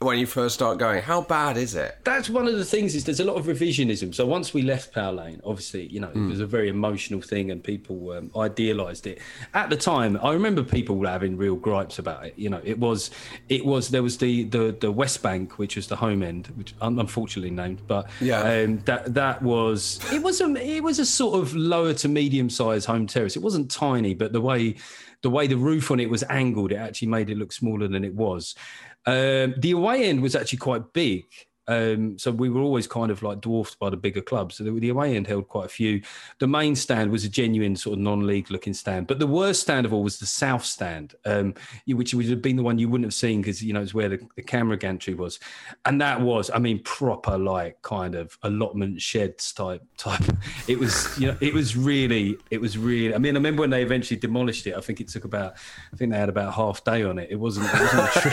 when you first start going? How bad is it? That's one of the things, is there's a lot of revisionism. So once we left Plough Lane, obviously, you know, mm. it was a very emotional thing and people um, idealised it. At the time, I remember people having real gripes about it. You know, it was, it was, there was the, the, the West Bank, which was the home end, which unfortunately named, but yeah. um, that that was, it was, a, it was a sort of lower to medium-sized home terrace. It wasn't tiny, but the way, the way the roof on it was angled, it actually made it look smaller than it was. Um, the away end was actually quite big. Um, so we were always kind of like dwarfed by the bigger clubs. So the, the away end held quite a few. The main stand was a genuine sort of non-league looking stand. But the worst stand of all was the south stand, um, which would have been the one you wouldn't have seen because, you know, it's where the, the camera gantry was. And that was, I mean, proper like kind of allotment sheds type type. It was, you know, it was really, it was really, I mean, I remember when they eventually demolished it, I think it took about, I think they had about half day on it. It wasn't, it wasn't a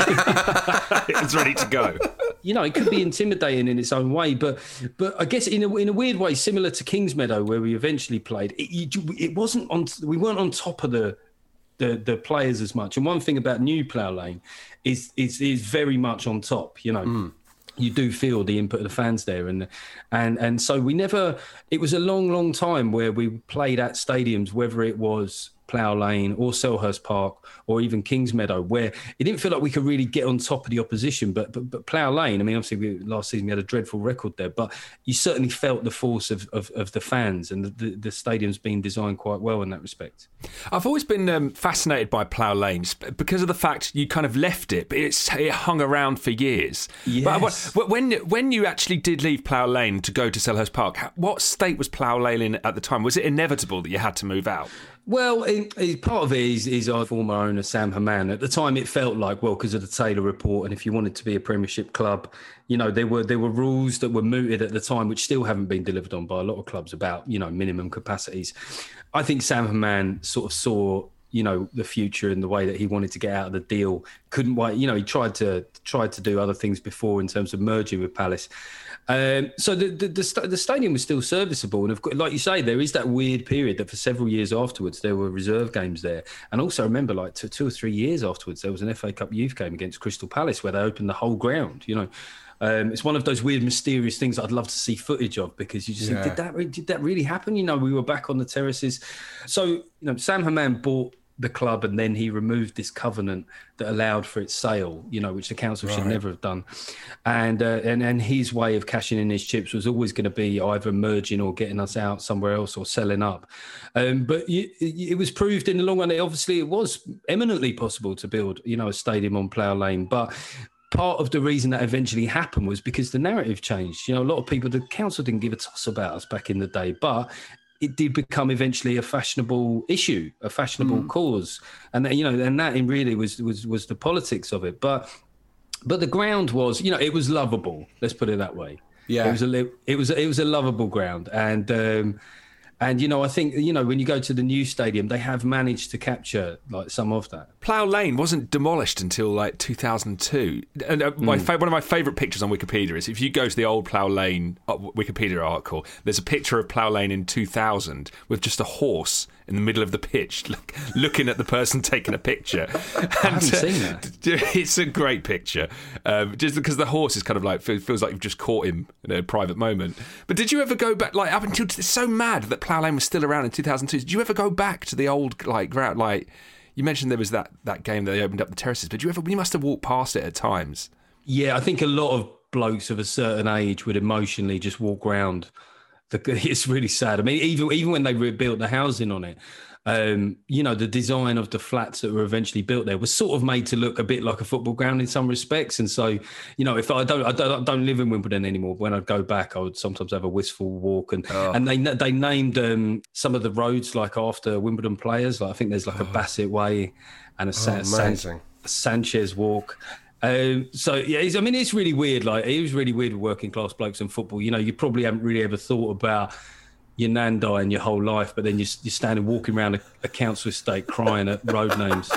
tree. It was ready to go. You know, it could be intimidating in its own way, but but I guess in a, in a weird way, similar to Kingsmeadow, where we eventually played, it, it wasn't on. We weren't on top of the, the the players as much. And one thing about New Plough Lane is is is very much on top. You know. Mm. You do feel the input of the fans there, and and and so we never. It was a long, long time where we played at stadiums, whether it was Plough Lane or Selhurst Park or even Kingsmeadow, where it didn't feel like we could really get on top of the opposition. But but, but Plough Lane, I mean, obviously we, last season we had a dreadful record there, but you certainly felt the force of of, of the fans, and the, the, the stadium's been designed quite well in that respect. I've always been um, fascinated by Plough Lane because of the fact you kind of left it, but it's, it hung around for years. Yes. But when when you actually did leave Plough Lane to go to Selhurst Park, what state was Plough Lane in at the time? Was it inevitable that you had to move out? Well, it, it, part of it is, is our former owner, Sam Haman. At the time, it felt like, well, because of the Taylor Report, and if you wanted to be a Premiership club, you know, there were there were rules that were mooted at the time, which still haven't been delivered on by a lot of clubs about, you know, minimum capacities. I think Sam Haman sort of saw, you know, the future and the way that he wanted to get out of the deal. Couldn't wait. You know, he tried to tried to do other things before in terms of merging with Palace. Um, so the, the the the stadium was still serviceable, and of course, like you say, there is that weird period that for several years afterwards there were reserve games there, and also I remember like two, two or three years afterwards there was an F A Cup youth game against Crystal Palace where they opened the whole ground. You know, um, it's one of those weird, mysterious things that I'd love to see footage of, because you just yeah. think, did that did that really happen? You know, we were back on the terraces. So you know, Sam Haman bought the club, and then he removed this covenant that allowed for its sale, you know, which the council right. should never have done. And, uh, and and his way of cashing in his chips was always going to be either merging or getting us out somewhere else or selling up. Um, but it, it was proved in the long run that obviously it was eminently possible to build, you know, a stadium on Plough Lane. But part of the reason that eventually happened was because the narrative changed. You know, a lot of people, the council didn't give a toss about us back in the day, but it did become eventually a fashionable issue, a fashionable mm. cause, and that, you know, and that really was was was the politics of it. But but the ground was, you know, it was lovable. Let's put it that way. Yeah, it was a it was it was a lovable ground, and um, and you know, I think, you know, when you go to the new stadium, they have managed to capture like some of that. Plough Lane wasn't demolished until like two thousand two. And uh, my mm. fa- one of my favourite pictures on Wikipedia is if you go to the old Plough Lane uh, Wikipedia article, there's a picture of Plough Lane in two thousand with just a horse in the middle of the pitch, look, looking at the person taking a picture. And, I haven't uh, seen that. It's a great picture, um, just because the horse is kind of like feels like you've just caught him in a private moment. But did you ever go back, like up until it's so mad that Plough Lane was still around in two thousand two? Did you ever go back to the old like ground? Like you mentioned, there was that that game that they opened up the terraces, but you ever you must have walked past it at times. Yeah, I think a lot of blokes of a certain age would emotionally just walk around. It's really sad. I mean, even even when they rebuilt the housing on it, um, you know, the design of the flats that were eventually built there was sort of made to look a bit like a football ground in some respects. And so, you know, if I don't, I don't, I don't live in Wimbledon anymore. When I'd go back, I would sometimes have a wistful walk. And oh. and they they named um, some of the roads like after Wimbledon players. Like I think there's like oh. a Bassett Way and a Sa- oh, San- Sanchez Walk. Um, so yeah, it's, I mean, it's really weird. Like it was really weird with working class blokes in football. You know, you probably haven't really ever thought about your nan dying your whole life, but then you're, you're standing walking around a, a council estate crying at road names.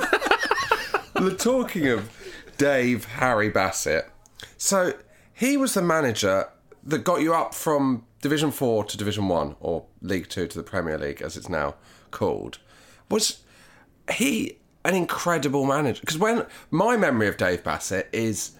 Talking of Dave Harry Bassett, so he was the manager that got you up from Division Four to Division One, or League Two to the Premier League, as it's now called. Was he an incredible manager? Because when my memory of Dave Bassett is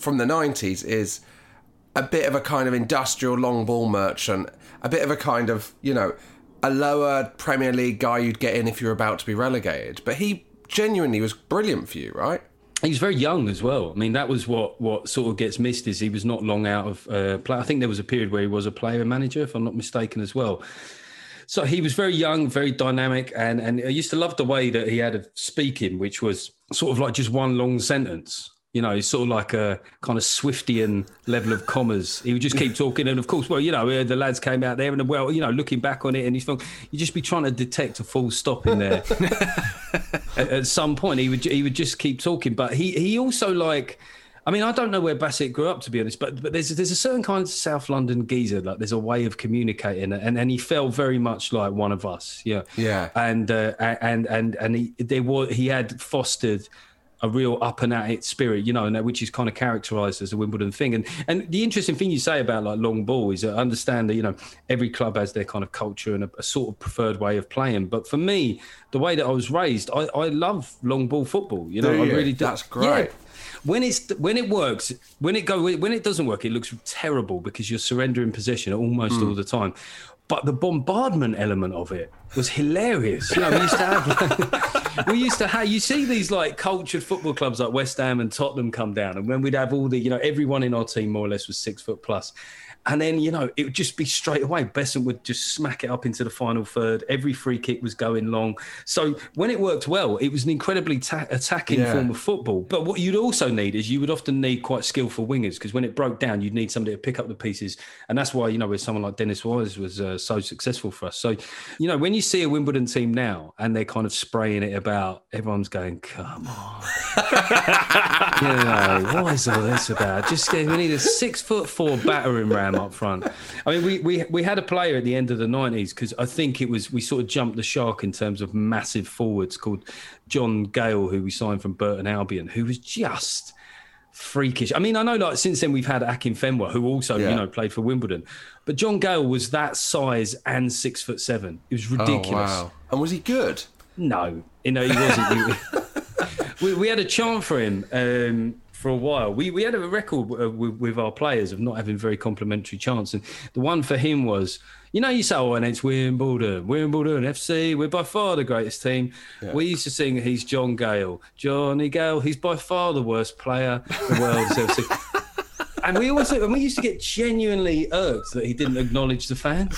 from the nineties is a bit of a kind of industrial long ball merchant, a bit of a kind of, you know, a lower Premier League guy you'd get in if you were about to be relegated. But he genuinely was brilliant for you, right? He was very young as well. I mean, that was what, what sort of gets missed is he was not long out of uh, play. I think there was a period where he was a player manager, if I'm not mistaken, as well. So he was very young, very dynamic, and, and I used to love the way that he had of speaking, which was sort of like just one long sentence. You know, it's sort of like a kind of Swiftian level of commas. He would just keep talking. And of course, well, you know, the lads came out there and, well, you know, looking back on it and he's you just be trying to detect a full stop in there. at, at some point, he would he would just keep talking. But he he also like, I mean, I don't know where Bassett grew up, to be honest, but but there's there's a certain kind of South London geezer. Like there's a way of communicating, and and he felt very much like one of us. Yeah, yeah. And uh, and and and he there was he had fostered a real up and at it spirit, you know, and that, which is kind of characterised as a Wimbledon thing. And and the interesting thing you say about like long ball is I understand that, you know, every club has their kind of culture and a, a sort of preferred way of playing. But for me, the way that I was raised, I, I love long ball football. You know, do I you? really do. That's great. Yeah. When it's when it works, when it go when it doesn't work, it looks terrible because you're surrendering possession almost mm. all the time. But the bombardment element of it was hilarious. You know, we used to have, like, we used to have, you see these like cultured football clubs like West Ham and Tottenham come down, and when we'd have all the, you know, everyone in our team more or less was six foot plus. And then, you know, it would just be straight away. Besson would just smack it up into the final third. Every free kick was going long. So when it worked well, it was an incredibly ta- attacking Yeah. form of football. But what you'd also need is you would often need quite skillful wingers, because when it broke down, you'd need somebody to pick up the pieces. And that's why, you know, with someone like Dennis Wise was uh, so successful for us. So, you know, when you see a Wimbledon team now and they're kind of spraying it about, everyone's going, come on. You know, what is all this about? Just we need a six foot four battering ram up front. I mean, we we we had a player at the end of the nineties, because I think it was we sort of jumped the shark in terms of massive forwards, called John Gale, who we signed from Burton Albion, who was just freakish. I mean, I know like since then we've had Akinfenwa, who also yeah. you know played for Wimbledon, but John Gale was that size and six foot seven. It was ridiculous. Oh, wow. And was he good? No, you know he wasn't. we, we had a chant for him. Um, For a while, we we had a record uh, with, with our players of not having very complimentary chants, and the one for him was, you know, you say, "Oh, and it's Wimbledon, Wimbledon F C. We're by far the greatest team." Yeah. We used to sing, "He's John Gale, Johnny Gale. He's by far the worst player the world has ever seen." And we also, and we used to get genuinely irked that he didn't acknowledge the fans.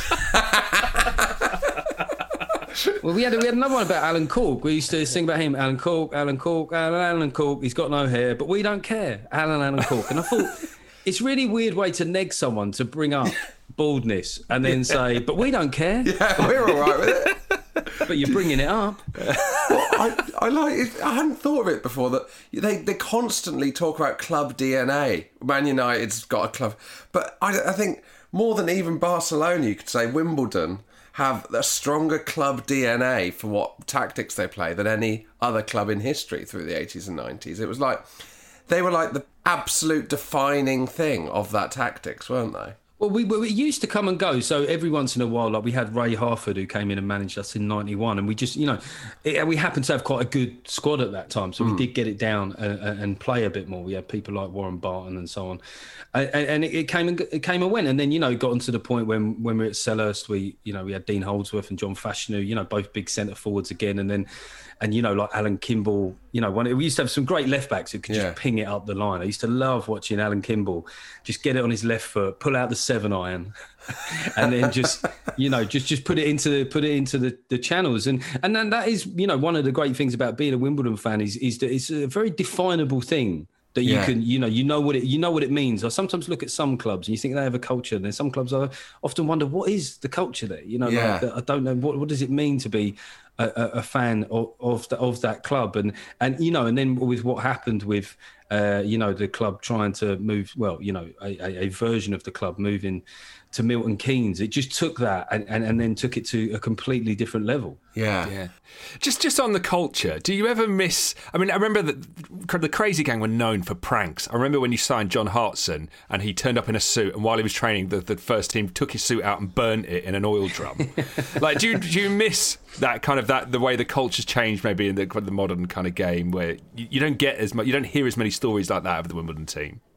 Well, we had we had another one about Alan Cork. We used to sing about him, Alan Cork, Alan Cork, Alan Alan Cork. He's got no hair, but we don't care, Alan Alan Cork. And I thought it's a really weird way to neg someone, to bring up baldness and then yeah. say, but we don't care. Yeah, we're all right with it. But you're bringing it up. Well, I, I like it. I hadn't thought of it before, that they, they constantly talk about club D N A. Man United's got a club. But I, I think more than even Barcelona, you could say Wimbledon have a stronger club D N A for what tactics they play than any other club in history through the eighties and nineties. It was like, they were like the absolute defining thing of that tactics, weren't they? Well, we, we used to come and go. So every once in a while, like we had Ray Harford, who came in and managed us in ninety-one. And we just, you know, it, we happened to have quite a good squad at that time. So mm. we did get it down and, and play a bit more. We had people like Warren Barton and so on. And, and it came and it came and went. And then, you know, got to the point when, when we were at Selhurst, we, you know, we had Dean Holdsworth and John Fashanu, you know, both big centre forwards again. And then, and, you know, like Alan Kimball, you know, one, we used to have some great left backs who could yeah. just ping it up the line. I used to love watching Alan Kimball just get it on his left foot, pull out the seven iron, and then just, you know, just just put it into the, put it into the, the channels. And and then that is, you know, one of the great things about being a Wimbledon fan is is that it's a very definable thing. That you yeah. can, you know, you know what it, you know what it means. I sometimes look at some clubs and you think they have a culture, and then some clubs I often wonder, what is the culture there? You know, yeah. like, I don't know what what does it mean to be a, a, a fan of of, the, of that club, and and you know, and then with what happened with, uh, you know, the club trying to move, well, you know, a, a version of the club moving to Milton Keynes, it just took that and, and, and then took it to a completely different level. Yeah. Yeah. Just just on the culture, do you ever miss... I mean, I remember that the Crazy Gang were known for pranks. I remember when you signed John Hartson and he turned up in a suit, and while he was training, the, the first team took his suit out and burnt it in an oil drum. Like, do you, do you miss that kind of, that the way the culture's changed maybe in the, the modern kind of game, where you, you don't get as much, you don't hear as many stories like that of the Wimbledon team?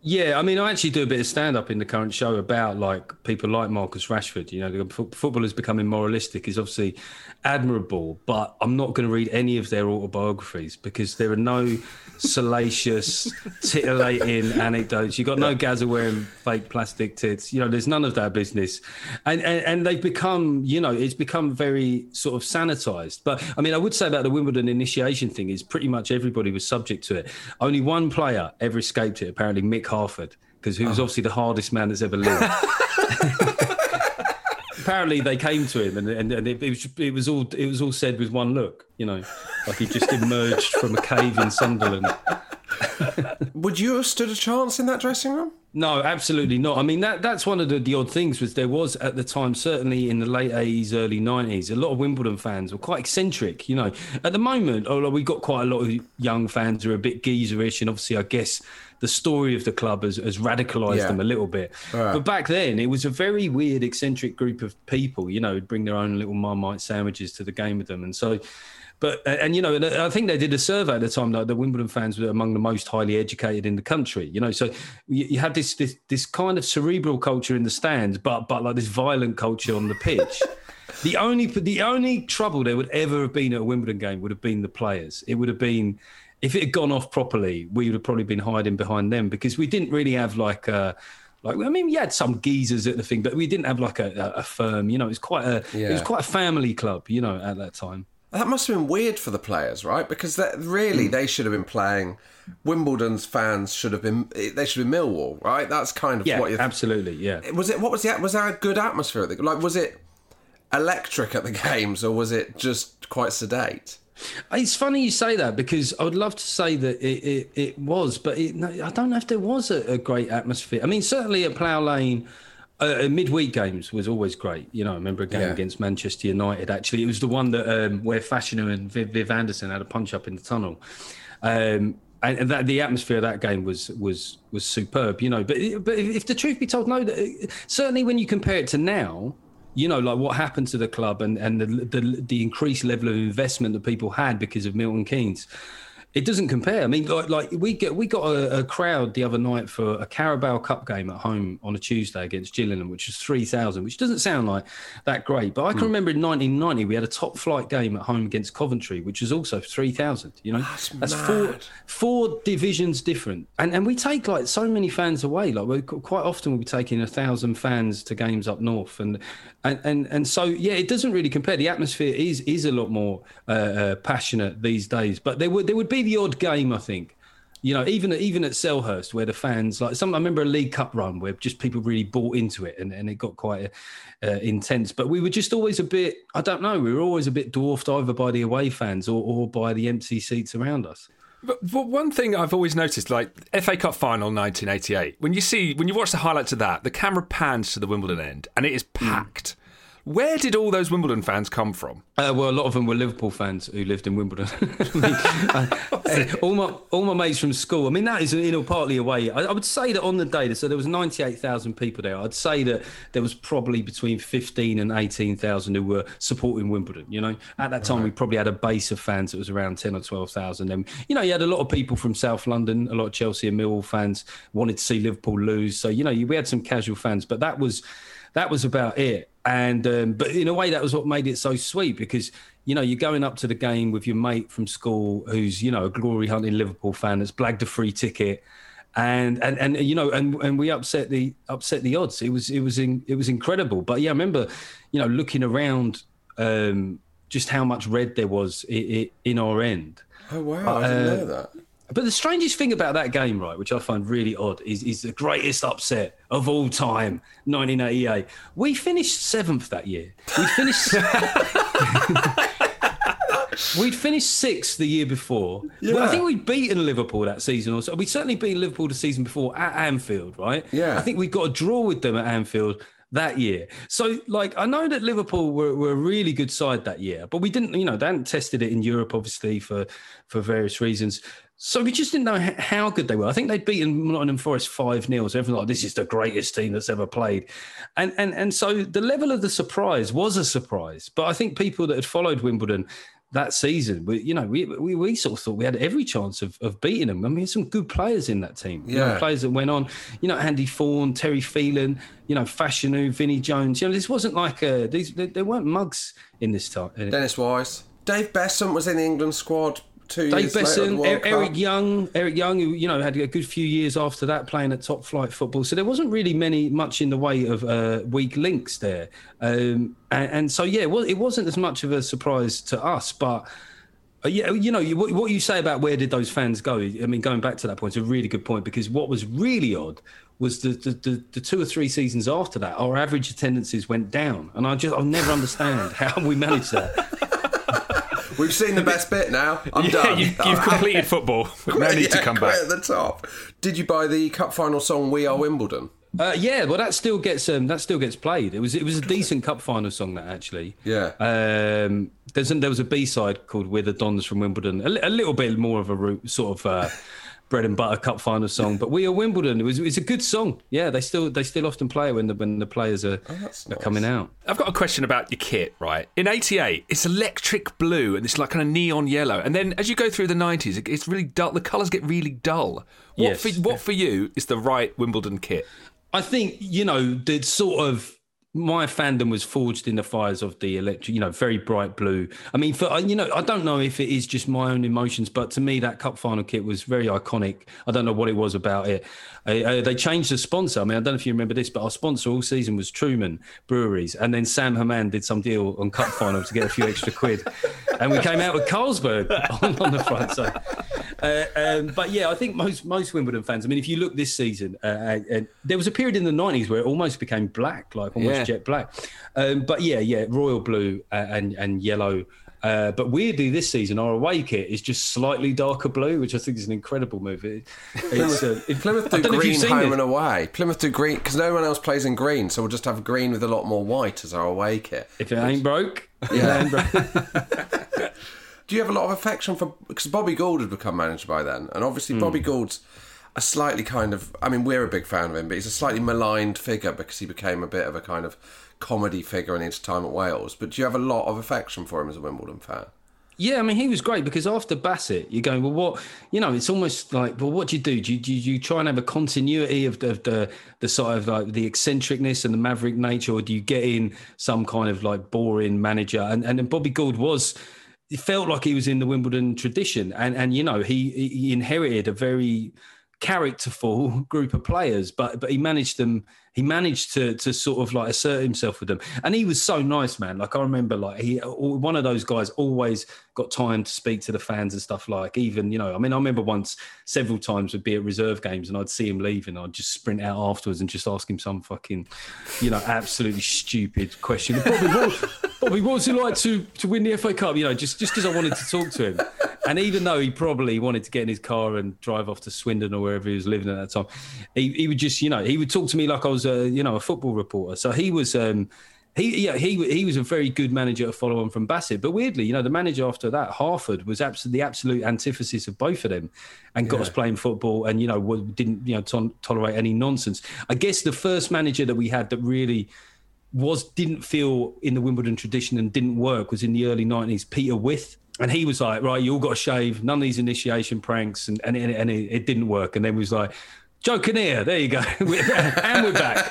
Yeah, I mean, I actually do a bit of stand-up in the current show about like people like Marcus Rashford. You know, the f- footballers becoming moralistic is obviously admirable, but I'm not going to read any of their autobiographies because there are no salacious, titillating anecdotes. You've got no Gazza wearing fake plastic tits. You know, there's none of that business. And, and and they've become, you know, it's become very sort of sanitized. But I mean, I would say about the Wimbledon initiation thing is pretty much everybody was subject to it. Only one player ever escaped it, apparently Mick Harford, because he was oh. obviously the hardest man that's ever lived. Apparently, they came to him, and and, and it, it, was, it was all it was all said with one look. You know, like he just emerged from a cave in Sunderland. Would you have stood a chance in that dressing room? No, absolutely not. I mean, that that's one of the, the odd things was there was at the time, certainly in the late eighties, early nineties, a lot of Wimbledon fans were quite eccentric. You know, at the moment, oh, we've got quite a lot of young fans who are a bit geezerish, and obviously, I guess the story of the club has, has radicalised yeah. them a little bit. Right. But back then, it was a very weird, eccentric group of people, you know, who'd bring their own little Marmite sandwiches to the game with them. And so, but, and, you know, I think they did a survey at the time, like the Wimbledon fans were among the most highly educated in the country, you know, so you, you had this, this this kind of cerebral culture in the stands, but but like this violent culture on the pitch. The only the only trouble there would ever have been at a Wimbledon game would have been the players. It would have been, if it had gone off properly, we would have probably been hiding behind them because we didn't really have like a, like I mean, we had some geezers at the thing, but we didn't have like a, a firm. You know, it was quite a yeah. it was quite a family club. You know, at that time. That must have been weird for the players, right? Because that, really, mm. they should have been playing. Wimbledon's fans should have been. They should have been Millwall, right? That's kind of yeah, what. You're, absolutely, yeah. Was it? What was the? Was there a good atmosphere? At the, like, was it electric at the games, or was it just quite sedate? It's funny you say that because I would love to say that it, it, it was, but it, no, I don't know if there was a, a great atmosphere. I mean, certainly at Plough Lane, uh, midweek games was always great. You know, I remember a game yeah. against Manchester United. Actually, it was the one that um, where Fashanu and Viv, Viv Anderson had a punch up in the tunnel. Um, and that the atmosphere of that game was was was superb. You know, but but if the truth be told, no, certainly when you compare it to now. You know, like what happened to the club and, and the, the the increased level of investment that people had because of Milton Keynes. It doesn't compare. I mean, like, like we get we got a, a crowd the other night for a Carabao Cup game at home on a Tuesday against Gillingham, which was three thousand, which doesn't sound like that great. But I can mm. remember in nineteen ninety, we had a top flight game at home against Coventry, which was also three thousand, you know. That's, That's mad. four four divisions different. And and we take like so many fans away. Like we're quite often we'll be taking a thousand fans to games up north. And and and, and so, yeah, it doesn't really compare. The atmosphere is is a lot more uh, uh, passionate these days. But there would there would be the odd game, I think, you know, even even at Selhurst where the fans like some. I remember a League Cup run where just people really bought into it and, and it got quite uh, intense. But we were just always a bit, I don't know, we were always a bit dwarfed either by the away fans or, or by the empty seats around us. But, but one thing I've always noticed, like F A Cup final nineteen eighty-eight, when you see when you watch the highlights of that, the camera pans to the Wimbledon end and it is packed. Mm. Where did all those Wimbledon fans come from? Uh, well, a lot of them were Liverpool fans who lived in Wimbledon. I mean, uh, all my all my mates from school. I mean, that is you know partly a way. I, I would say that on the day, so there was ninety-eight thousand people there. I'd say that there was probably between fifteen and eighteen thousand who were supporting Wimbledon. You know, at that time right. we probably had a base of fans that was around ten or twelve thousand. And you know, you had a lot of people from South London, a lot of Chelsea and Millwall fans wanted to see Liverpool lose. So you know, we had some casual fans, but that was that was about it. And um, but in a way, that was what made it so sweet because, you know, you're going up to the game with your mate from school who's, you know, a glory hunting Liverpool fan that's blagged a free ticket. And, and, and you know, and, and we upset the upset the odds. It was it was in, it was incredible. But yeah, I remember, you know, looking around um, just how much red there was in, in our end. Oh, wow. I didn't uh, know that. But the strangest thing about that game, right, which I find really odd, is, is the greatest upset of all time, nineteen eighty-eight. We finished seventh that year. We finished... We'd finished sixth the year before. Yeah. Well, I think we'd beaten Liverpool that season also. We'd certainly beaten Liverpool the season before at Anfield, right? Yeah. I think we got a draw with them at Anfield that year. So, like, I know that Liverpool were, were a really good side that year, but we didn't, you know, they hadn't tested it in Europe, obviously, for, for various reasons. So we just didn't know how good they were. I think they'd beaten Nottingham Forest five nil. So everyone's like, this is the greatest team that's ever played. And, and, and so the level of the surprise was a surprise. But I think people that had followed Wimbledon, that season, we, you know, we, we we sort of thought we had every chance of, of beating them. I mean, some good players in that team. You Yeah. know, players that went on, you know, Andy Thorne, Terry Phelan, you know, Fashanu, Vinnie Jones. You know, this wasn't like a, these, they, they weren't mugs in this time. Dennis Wise. Dave Besant was in the England squad two Dave years later. at the Besant, World Er- Cup. Eric Young, Eric Young, who you know had a good few years after that playing at top flight football. So there wasn't really many much in the way of uh, weak links there, um, and, and so yeah, well, it wasn't as much of a surprise to us. But uh, yeah, you know, you, what, what you say about where did those fans go? I mean, going back to that point, is a really good point, because what was really odd was the the, the the two or three seasons after that, our average attendances went down, and I just I'll never understand how we managed that. We've seen the best bit now. I'm yeah, done. You, you've completed football. No need yeah, to come quit back. at the top. Did you buy the cup final song "We Are Wimbledon"? Uh, yeah, well, that still gets um, that still gets played. It was it was a decent cup final song, that actually. Yeah. Um, there's there was a B side called "We're the Dons from Wimbledon," a, li- a little bit more of a root, sort of uh, bread and butter cup final song. But "We Are Wimbledon" it was it's a good song. Yeah, they still they still often play it when the when the players are, Oh, that's are nice. coming out. I've got a question about your kit, right? In eighty-eight, it's electric blue and it's like kind of neon yellow. And then as you go through the nineties, it- it's really dull. The colours get really dull. What, Yes. for, what for you is the right Wimbledon kit? I think, you know, the sort of my fandom was forged in the fires of the electric, you know, very bright blue. I mean, for you know, I don't know if it is just my own emotions, but to me, that cup final kit was very iconic. I don't know what it was about it. Uh, uh, they changed the sponsor. I mean, I don't know if you remember this, but our sponsor all season was Truman Breweries, and then Sam Hammond did some deal on cup final to get a few extra quid, and we came out with Carlsberg on, on the front. So, uh, um, but yeah, I think most most Wimbledon fans. I mean, if you look this season, uh, uh, uh, there was a period in the nineties where it almost became black, like almost Yeah. jet black. Um, but yeah, yeah, royal blue uh, and and yellow. Uh, but weirdly, this season our away kit is just slightly darker blue, which I think is an incredible move. It, it's, uh, it, Plymouth I do don't know if green you've seen home it. and away. Plymouth do green because no one else plays in green, so we'll just have green with a lot more white as our away kit. If it ain't broke, Yeah. it ain't broke. Do you have a lot of affection for... Because Bobby Gould had become manager by then, and obviously Hmm. Bobby Gould's a slightly kind of... I mean, we're a big fan of him, but he's a slightly maligned figure because he became a bit of a kind of comedy figure in his time at Wales. But do you have a lot of affection for him as a Wimbledon fan? Yeah, I mean, he was great because after Bassett, you're going, well, what, you know, it's almost like, well, what do you do? Do you, do you, you try and have a continuity of the, of the, the sort of like the eccentricness and the maverick nature, or do you get in some kind of like boring manager? And, and then Bobby Gould was, it felt like he was in the Wimbledon tradition. And, and you know, he, he inherited a very characterful group of players, but but he managed them. He managed to to sort of like assert himself with them, and he was so nice, man. Like I remember, like he one of those guys always got time to speak to the fans and stuff. Like even you know, I mean, I remember once several times would be at reserve games, and I'd see him leaving, I'd just sprint out afterwards and just ask him some fucking, you know, absolutely stupid question. Bobby, what, Bobby, what was it like to to win the F A Cup? You know, just just because I wanted to talk to him. And even though he probably wanted to get in his car and drive off to Swindon or wherever he was living at that time, he, he would just, you know, he would talk to me like I was a, you know, a football reporter. So he was, um, he, yeah, he he was a very good manager to follow on from Bassett. But weirdly, you know, the manager after that, Harford, was absolutely the absolute antithesis of both of them, and got Yeah. us playing football, and you know, wa- didn't you know to- tolerate any nonsense. I guess the first manager that we had that really was didn't feel in the Wimbledon tradition and didn't work was in the early nineties, Peter Wyth. And he was like, right, you all got to shave, none of these initiation pranks, and and, and it, it didn't work. And then he was like, Joe Kinnear, there you go, and we're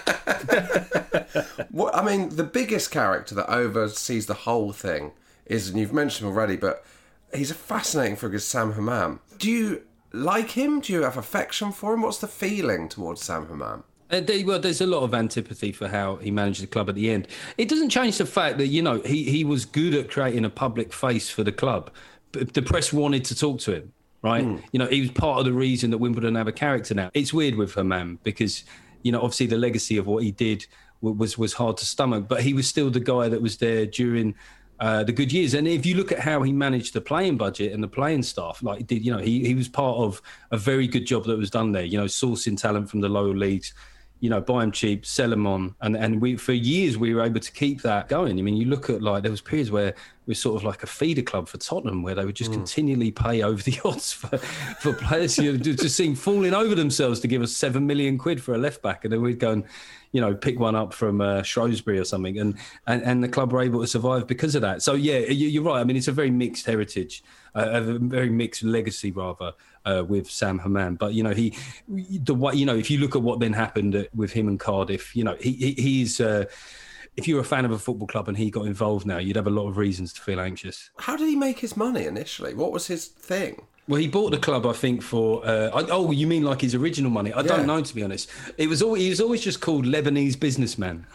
back. What I mean, the biggest character that oversees the whole thing is, and you've mentioned him already, but he's a fascinating figure, Sam Hammam. Do you like him? Do you have affection for him? What's the feeling towards Sam Hammam? Uh, there, well, there's a lot of antipathy for how he managed the club at the end. It doesn't change the fact that, you know, he, he was good at creating a public face for the club. But the press wanted to talk to him, right? Mm. You know, he was part of the reason that Wimbledon have a character now. It's weird with Hammam because, you know, obviously the legacy of what he did was was hard to stomach, but he was still the guy that was there during uh, the good years. And if you look at how he managed the playing budget and the playing staff, like he did, you know, he, he was part of a very good job that was done there, you know, sourcing talent from the lower leagues, you know, buy them cheap, sell them on. And and we for years we were able to keep that going. I mean, you look at like there was periods where was sort of like a feeder club for Tottenham, where they would just Mm. continually pay over the odds for, for players, you know, just seem falling over themselves to give us seven million quid for a left back, and then we'd go and, you know, pick one up from uh, Shrewsbury or something, and, and and the club were able to survive because of that. So yeah, you, you're right. I mean, it's a very mixed heritage, uh, a very mixed legacy rather uh, with Sam Hammam. But you know, he the way you know, if you look at what then happened with him and Cardiff, you know, he, he he's. Uh, If you're a fan of a football club and he got involved now, you'd have a lot of reasons to feel anxious. How did he make his money initially? What was his thing? Well, he bought the club, I think, for... Uh, I, oh, you mean like his original money? I Yeah. don't know, to be honest. It was always, he was always just called Lebanese businessman.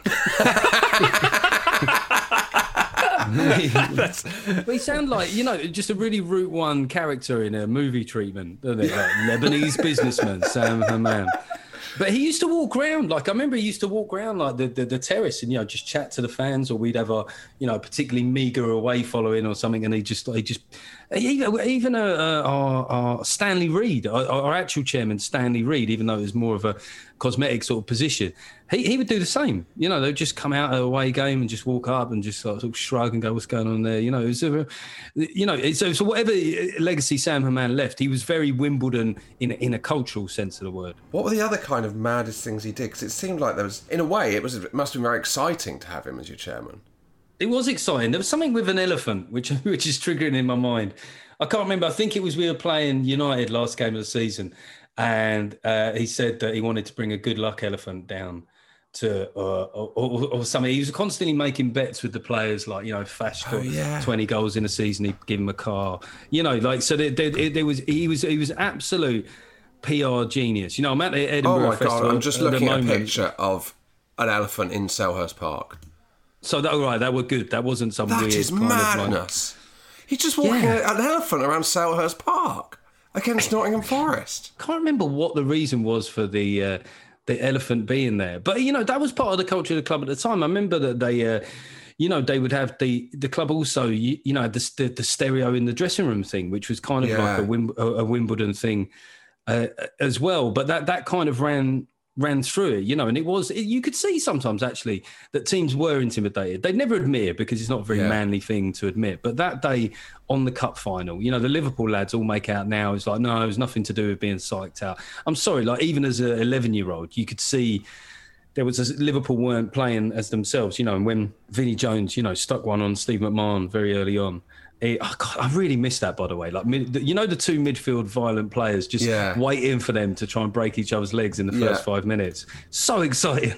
That's... But he sounded like, you know, just a really Route One character in a movie treatment, doesn't it? Like Lebanese businessman, Sam Hammam. But he used to walk around, like, I remember he used to walk around, like, the, the, the terrace and, you know, just chat to the fans, or we'd have a, you know, particularly meagre away following or something, and he just, he just, even, even uh, uh, our, our Stanley Reid, our, our actual chairman, Stanley Reid, even though it was more of a cosmetic sort of position, he, he would do the same. You know, they'd just come out of a away game and just walk up and just sort of shrug and go, what's going on there? You know, it was a, you know, so, so whatever legacy Sam Hammam left, he was very Wimbledon in, in a cultural sense of the word. What were the other kind of maddest things he did? Because it seemed like there was, in a way, it was it must have been very exciting to have him as your chairman. It was exciting. There was something with an elephant, which which is triggering in my mind. I can't remember. I think it was we were playing United last game of the season, and uh, he said that he wanted to bring a good luck elephant down to uh, or, or, or something. He was constantly making bets with the players, like, you know, Fash got Oh, yeah. twenty goals in a season, he'd give him a car. You know, like, so there, there, there was he was he was absolute P R genius. You know, I'm at the Edinburgh Oh my Festival. God, I'm just at the looking at a moment. picture of an elephant in Selhurst Park. So that, all right, that were good. That wasn't some That weird is kind madness. He's just walking Yeah. an elephant around Selhurst Park against Nottingham Forest. Can't remember what the reason was for the uh, the elephant being there, but you know, that was part of the culture of the club at the time. I remember that they, uh, you know, they would have the the club also, you, you know, the, the the stereo in the dressing room thing, which was kind of Yeah. like a, Wim, a, a Wimbledon thing uh, as well. But that that kind of ran. ran through it, you know, and it was, it, you could see sometimes actually that teams were intimidated. They'd never admit it because it's not a very Yeah. manly thing to admit. But that day on the cup final, you know, the Liverpool lads all make out now, it's like, no, it was nothing to do with being psyched out. I'm sorry, like even as an eleven year old, you could see there was a, Liverpool weren't playing as themselves, you know, and when Vinnie Jones, you know, stuck one on Steve McMahon very early on, It, oh God, I really missed that, by the way. Like, mid, you know, the two midfield violent players just Yeah. waiting for them to try and break each other's legs in the first Yeah. five minutes. So exciting.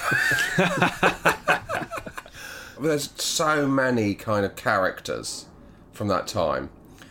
There's so many kind of characters from that time.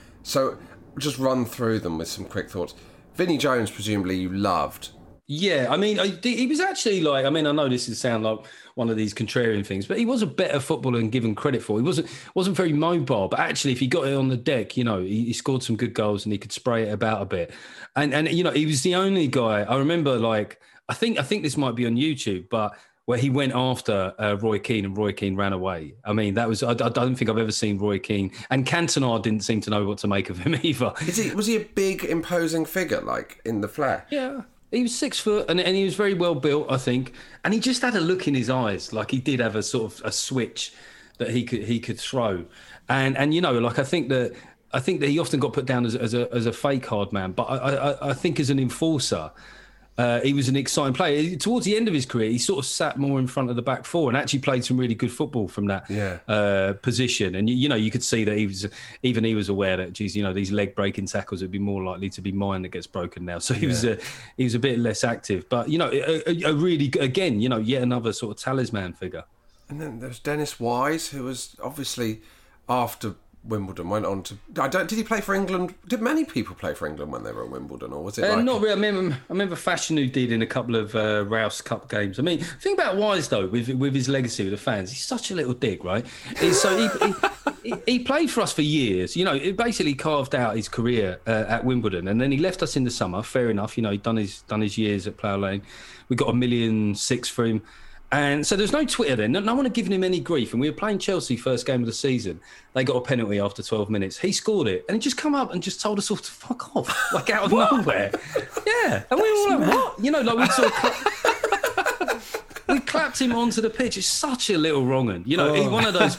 So just run through them with some quick thoughts. Vinnie Jones, presumably you loved. Yeah, I mean, I, he was actually like, I mean, I know this is sound like one of these contrarian things, but he was a better footballer than given credit for. He wasn't wasn't very mobile, but actually, if he got it on the deck, you know, he, he scored some good goals and he could spray it about a bit. And and you know, he was the only guy. I remember, like, I think I think this might be on YouTube, but where he went after uh, Roy Keane and Roy Keane ran away. I mean, that was, I, I don't think I've ever seen Roy Keane. And Cantona didn't seem to know what to make of him either. Is he, was he a big, imposing figure, like, in the flesh? Yeah. He was six foot and, and he was very well built, I think. And he just had a look in his eyes, like he did have a sort of a switch that he could he could throw. And, and you know, like I think that I think that he often got put down as, as, a, as a fake hard man. But I, I, I think as an enforcer, Uh, he was an exciting player. Towards the end of his career, he sort of sat more in front of the back four and actually played some really good football from that yeah. uh, position. And, you, you know, you could see that he was, even he was aware that, geez, you know, these leg-breaking tackles would be more likely to be mine that gets broken now. So he yeah. was a, he was a bit less active. But, you know, a, a really, again, you know, yet another sort of talisman figure. And then there's Dennis Wise, who was obviously after Wimbledon went on to. I don't. Did he play for England? Did many people play for England when they were at Wimbledon, or was it? Uh, like... Not really. I remember. I remember Fashion who did in a couple of uh, Rouse Cup games. I mean, the thing about Wise though, with with his legacy with the fans, he's such a little dick, right? He's, so he, he, he he played for us for years. You know, it basically carved out his career uh, at Wimbledon, and then he left us in the summer. Fair enough. You know, he'd done his done his years at Plough Lane. We got a million six for him. And so there's no Twitter then. No, no one had given him any grief. And we were playing Chelsea first game of the season. They got a penalty after twelve minutes. He scored it. And he just come up and just told us all to fuck off. Like out of nowhere. Yeah. And we were all like, what? You know, like we sort of... Cla- we clapped him onto the pitch. It's such a little wrong un. You know, Oh. he's one of those...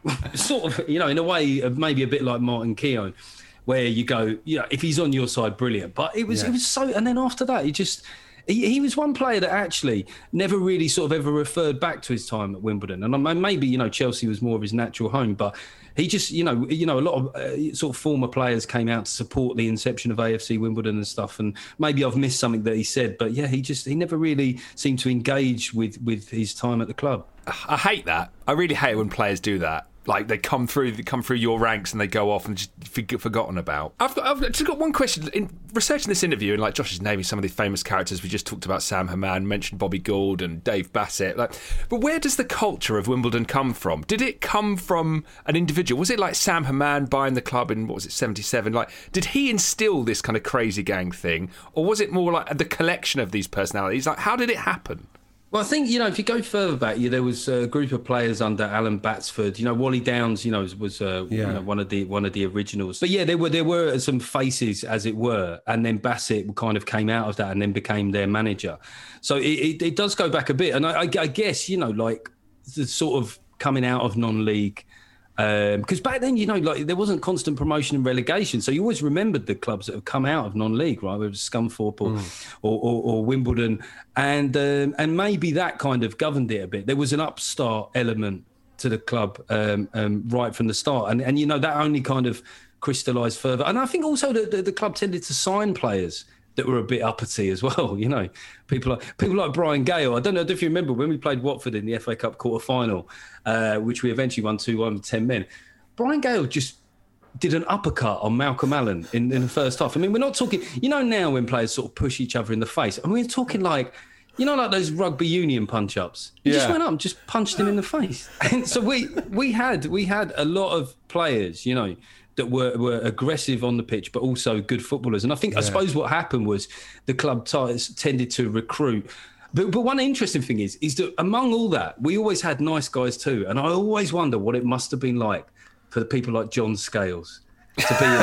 sort of, you know, in a way, maybe a bit like Martin Keown, where you go, you know, if he's on your side, brilliant. But it was, yeah. it was so, and then after that, he just, he, he was one player that actually never really sort of ever referred back to his time at Wimbledon. And maybe, you know, Chelsea was more of his natural home, but he just, you know, you know, a lot of uh, sort of former players came out to support the inception of A F C Wimbledon and stuff. And maybe I've missed something that he said, but yeah, he just, he never really seemed to engage with, with his time at the club. I hate that. I really hate it when players do that. Like they come through, they come through your ranks and they go off and just forget, forgotten about. I've got, I've just got one question. In researching this interview, and like Josh is naming some of these famous characters, we just talked about Sam Hammam, mentioned Bobby Gould and Dave Bassett. Like, but where does the culture of Wimbledon come from? Did it come from an individual? Was it like Sam Hammam buying the club in what was it, seventy-seven? Like, did he instill this kind of crazy gang thing, or was it more like the collection of these personalities? Like, how did it happen? Well, I think, you know, if you go further back, yeah, there was a group of players under Alan Batsford. You know, Wally Downs, you know, was, was uh, yeah. you know, one of the one of the originals. But yeah, there were there were some faces, as it were, and then Bassett kind of came out of that and then became their manager. So it, it, it does go back a bit, and I, I, I guess, you know, like the sort of coming out of non-league. Because um, back then, you know, like there wasn't constant promotion and relegation, so you always remembered the clubs that have come out of non-league, right? Whether it was Scunthorpe or, mm. or, or, or Wimbledon, and um, and maybe that kind of governed it a bit. There was an upstart element to the club um, um, right from the start, and and you know that only kind of crystallised further. And I think also that the, the club tended to sign players that were a bit uppity as well, you know, people like people like Brian Gale. I don't know if you remember when we played Watford in the F A Cup quarter final, uh, which we eventually won two one with ten men. Brian Gale just did an uppercut on Malcolm Allen in, in the first half. I mean, we're not talking, you know, now when players sort of push each other in the face, and we're talking like, you know, like those rugby union punch ups. He yeah. just went up and just punched him in the face. And so we we had we had a lot of players, you know, that were, were aggressive on the pitch, but also good footballers. And I think, yeah. I suppose what happened was the club t- tended to recruit. But, but one interesting thing is, is that among all that, we always had nice guys too. And I always wonder what it must have been like for the people like John Scales to be in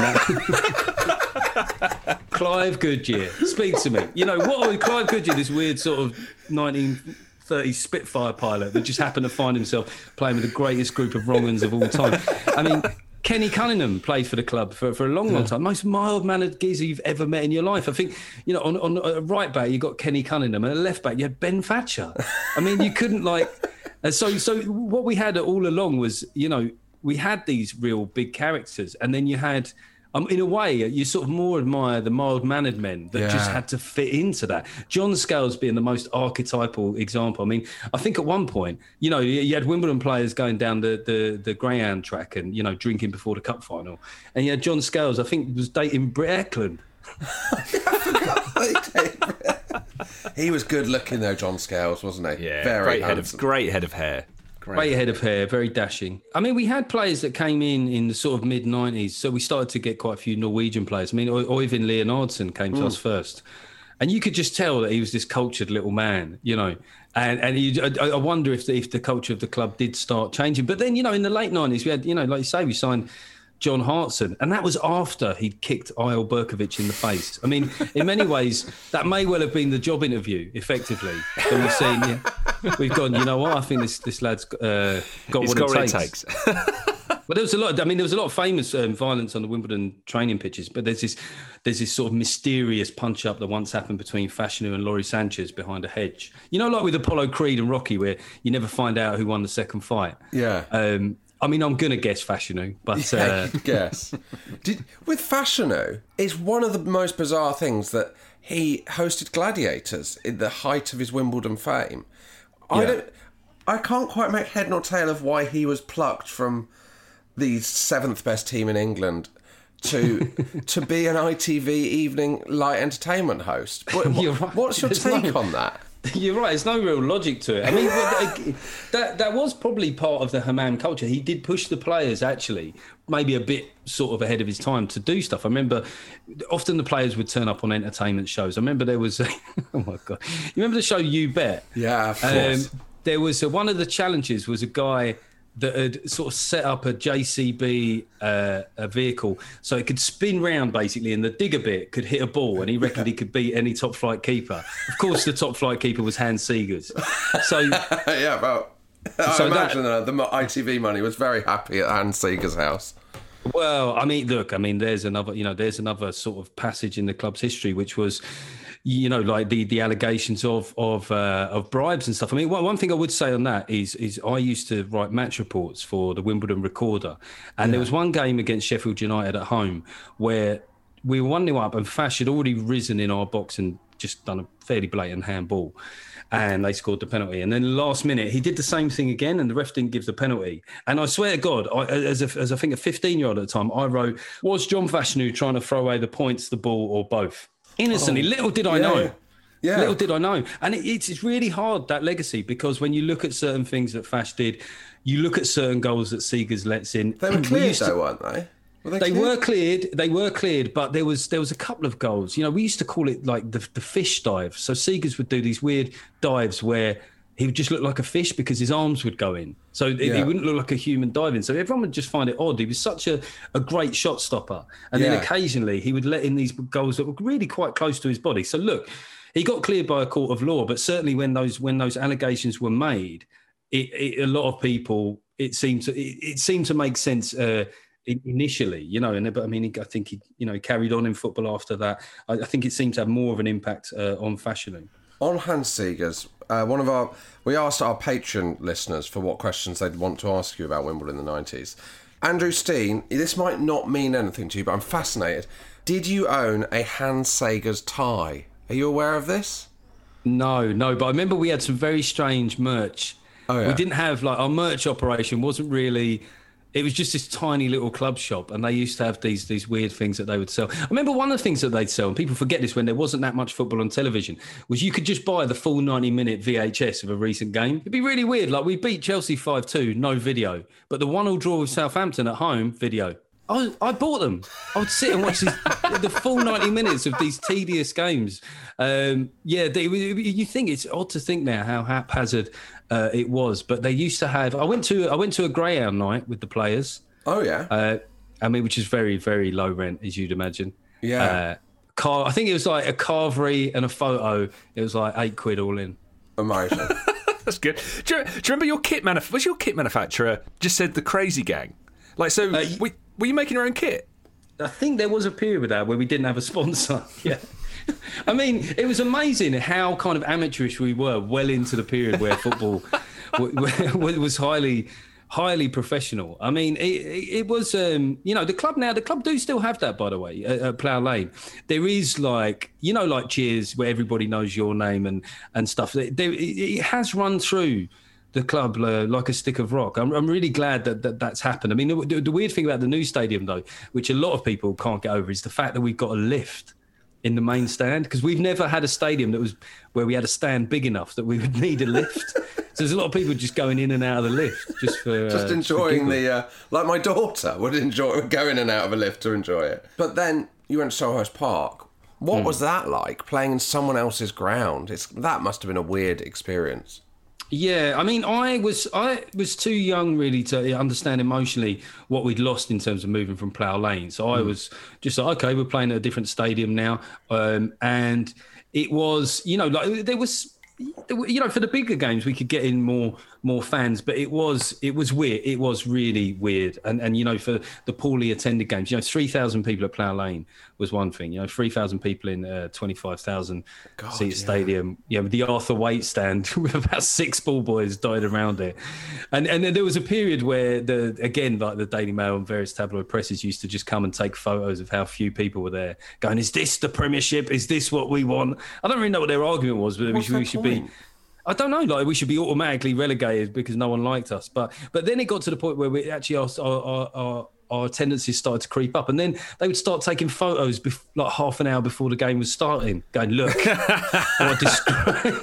that. Clive Goodyear, speak to me. You know, what are Clive Goodyear, this weird sort of nineteen thirties Spitfire pilot that just happened to find himself playing with the greatest group of wrong-uns of all time. I mean, Kenny Cunningham played for the club for, for a long, long time. Most mild-mannered geezer you've ever met in your life. I think, you know, on, on a right back, you got Kenny Cunningham, and a left back, you had Ben Thatcher. I mean, you couldn't, like... Uh, so, so what we had all along was, you know, we had these real big characters, and then you had... Um, in a way, you sort of more admire the mild-mannered men that yeah. just had to fit into that. John Scales being the most archetypal example. I mean, I think at one point, you know, you had Wimbledon players going down the, the, the Greyhound track and, you know, drinking before the cup final. And you had John Scales, I think, was dating Britt Eklund. He was good looking, though, John Scales, wasn't he? Yeah, very great head, of, great head of hair. Great. Great head of hair, very dashing. I mean, we had players that came in in the sort of mid nineties, so we started to get quite a few Norwegian players. I mean, Øyvind Leonardsen came to mm. us first, and you could just tell that he was this cultured little man, you know. And and he, I, I wonder if the, if the culture of the club did start changing. But then, you know, in the late nineties, we had, you know, like you say, we signed John Hartson, and that was after he'd kicked Eyal Berkovic in the face. I mean, in many ways, that may well have been the job interview, effectively. So we've seen, yeah, we've gone, you know what, I think this this lad's uh, got, what, got it what it takes. But there was a lot. I mean, there was a lot of famous um, violence on the Wimbledon training pitches. But there's this, there's this sort of mysterious punch-up that once happened between Fashanu and Laurie Sanchez behind a hedge. You know, like with Apollo Creed and Rocky, where you never find out who won the second fight. Yeah. Um, I mean, I'm going to guess Fashanu, but... Yeah, uh... guess. Did, with Fashanu, it's one of the most bizarre things that he hosted Gladiators in the height of his Wimbledon fame. I, yeah. don't, I can't quite make head nor tail of why he was plucked from the seventh best team in England to to be an I T V evening light entertainment host. But, right. What's your There's take no... on that? You're right. There's no real logic to it. I mean, that that was probably part of the Hammam culture. He did push the players, actually, maybe a bit sort of ahead of his time to do stuff. I remember often the players would turn up on entertainment shows. I remember there was, a, oh my God, you remember the show You Bet? Yeah, of course. Um, there was a, one of the challenges was a guy that had sort of set up a J C B uh, a vehicle so it could spin round basically, and the digger bit could hit a ball, and he reckoned he could beat any top flight keeper. Of course, the top flight keeper was Hans Segers. So yeah, well, I So imagine that, the I T V money was very happy at Hans Seeger's house. Well, I mean, look, I mean, there's another, you know, there's another sort of passage in the club's history, which was, you know, like the the allegations of of uh, of bribes and stuff. I mean, one, one thing I would say on that is is I used to write match reports for the Wimbledon Recorder, and yeah. there was one game against Sheffield United at home where we were one nil up, and Fash had already risen in our box and just done a fairly blatant handball. And they scored the penalty. And then the last minute, he did the same thing again, and the ref didn't give the penalty. And I swear to God, I, as, a, as I think a fifteen-year-old at the time, I wrote, was John Fashanu trying to throw away the points, the ball, or both? Innocently, oh, little did I yeah. know. Yeah. Little did I know. And it, it's, it's really hard, that legacy, because when you look at certain things that Fash did, you look at certain goals that Seegers lets in. They were cleared, to, though, weren't they? Were they, they cleared? were cleared. They were cleared, but there was there was a couple of goals. You know, we used to call it like the the fish dive. So Seegers would do these weird dives where he would just look like a fish because his arms would go in. So it, yeah. he wouldn't look like a human diving. So everyone would just find it odd. He was such a, a great shot stopper. And yeah. then occasionally he would let in these goals that were really quite close to his body. So look, he got cleared by a court of law, but certainly when those when those allegations were made, it, it, a lot of people, it seemed to it, it seemed to make sense uh, initially, you know, and but I mean, I think he, you know, he carried on in football after that. I, I think it seemed to have more of an impact uh, on Fashanu. On Hans Seegers, uh, one of our we asked our Patreon listeners for what questions they'd want to ask you about Wimbledon in the nineties. Andrew Steen, this might not mean anything to you, but I'm fascinated. Did you own a Hans Seegers tie? Are you aware of this? No, no, but I remember we had some very strange merch. Oh, yeah. We didn't have, like, our merch operation wasn't really... It was just this tiny little club shop, and they used to have these these weird things that they would sell. I remember one of the things that they'd sell, and people forget this when there wasn't that much football on television, was you could just buy the full ninety minute V H S of a recent game. It'd be really weird. Like, we beat Chelsea five two, no video. But the one-all draw with Southampton at home, video. I, I bought them. I would sit and watch these, the full ninety minutes of these tedious games. Um, yeah, they, you think it's odd to think now how haphazard uh, it was, but they used to have. I went to I went to a greyhound night with the players. Oh yeah. Uh, I mean, which is very very low rent, as you'd imagine. Yeah. Uh, car. I think it was like a carvery and a photo. It was like eight quid all in. Amazing. That's good. Do you, do you remember your kit manuf- Was your kit manufacturer just said the Crazy Gang? Like, so uh, we, were you making your own kit? I think there was a period with that where we didn't have a sponsor. Yeah. I mean, it was amazing how kind of amateurish we were well into the period where football was highly, highly professional. I mean, it, it was, um, you know, the club now, the club do still have that, by the way, at, at Plough Lane. There is like, you know, like Cheers, where everybody knows your name and, and stuff. There, it has run through the club uh, like a stick of rock. I'm, I'm really glad that, that that's happened. I mean, the, the weird thing about the new stadium, though, which a lot of people can't get over, is the fact that we've got a lift in the main stand, because we've never had a stadium that was where we had a stand big enough that we would need a lift. So there's a lot of people just going in and out of the lift just for just uh, enjoying the uh, like my daughter would enjoy going in and out of a lift to enjoy it. But then you went to Selhurst Park. What mm. was that like, playing in someone else's ground? It's that must have been a weird experience. Yeah, I mean, I was I was too young really to understand emotionally what we'd lost in terms of moving from Plough Lane. So I mm. was just like, okay, we're playing at a different stadium now, um, and it was, you know, like there was, you know, for the bigger games we could get in more more fans, but it was it was weird. It was really weird, and and you know, for the poorly attended games, you know, three thousand people at Plough Lane was one thing. You know, three thousand people in a twenty-five thousand seat yeah. stadium. Yeah, with the Arthur Waite stand with about six ball boys died around it, and and then there was a period where the again like the Daily Mail and various tabloid presses used to just come and take photos of how few people were there, going, "Is this the Premiership? Is this what we want?" I don't really know what their argument was, but we should, we should be. I don't know, like we should be automatically relegated because no one liked us. But but then it got to the point where we actually our our, our, our tendencies started to creep up, and then they would start taking photos bef- like half an hour before the game was starting, going, "Look, what destroy."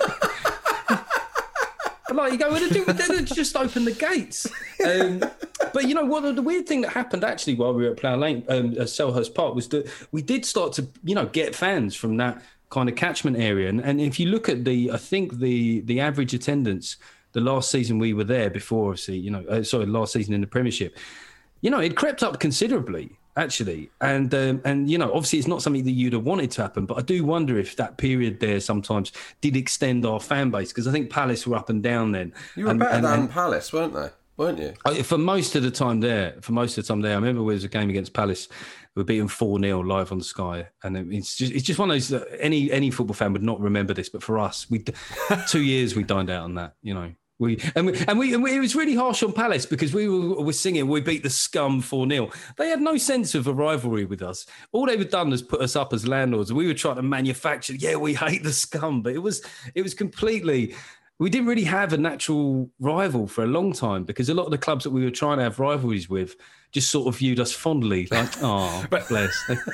Like you go, well, they just open the gates. Um, but you know what? The weird thing that happened actually while we were at Plough Lane, um, uh, Selhurst Park, was that we did start to you know get fans from that kind of catchment area, and, and if you look at the, I think the the average attendance the last season we were there before, obviously, you know, uh, sorry, last season in the Premiership, you know, it crept up considerably, actually. And, um, and you know, obviously it's not something that you'd have wanted to happen, but I do wonder if that period there sometimes did extend our fan base, because I think Palace were up and down then. You were and, better and, than and, Palace, weren't they? Weren't you? For most of the time there, for most of the time there, I remember there was a game against Palace. We were beaten four nil live on Sky, and it's just it's just one of those that any any football fan would not remember this, but for us, we two years we dined out on that, you know. We and we, and we and we, it was really harsh on Palace because we were, were singing "We beat the scum four nil." They had no sense of a rivalry with us. All they had done was put us up as landlords, and we were trying to manufacture. Yeah, we hate the scum, but it was it was completely. We didn't really have a natural rival for a long time because a lot of the clubs that we were trying to have rivalries with just sort of viewed us fondly, like, oh, bless.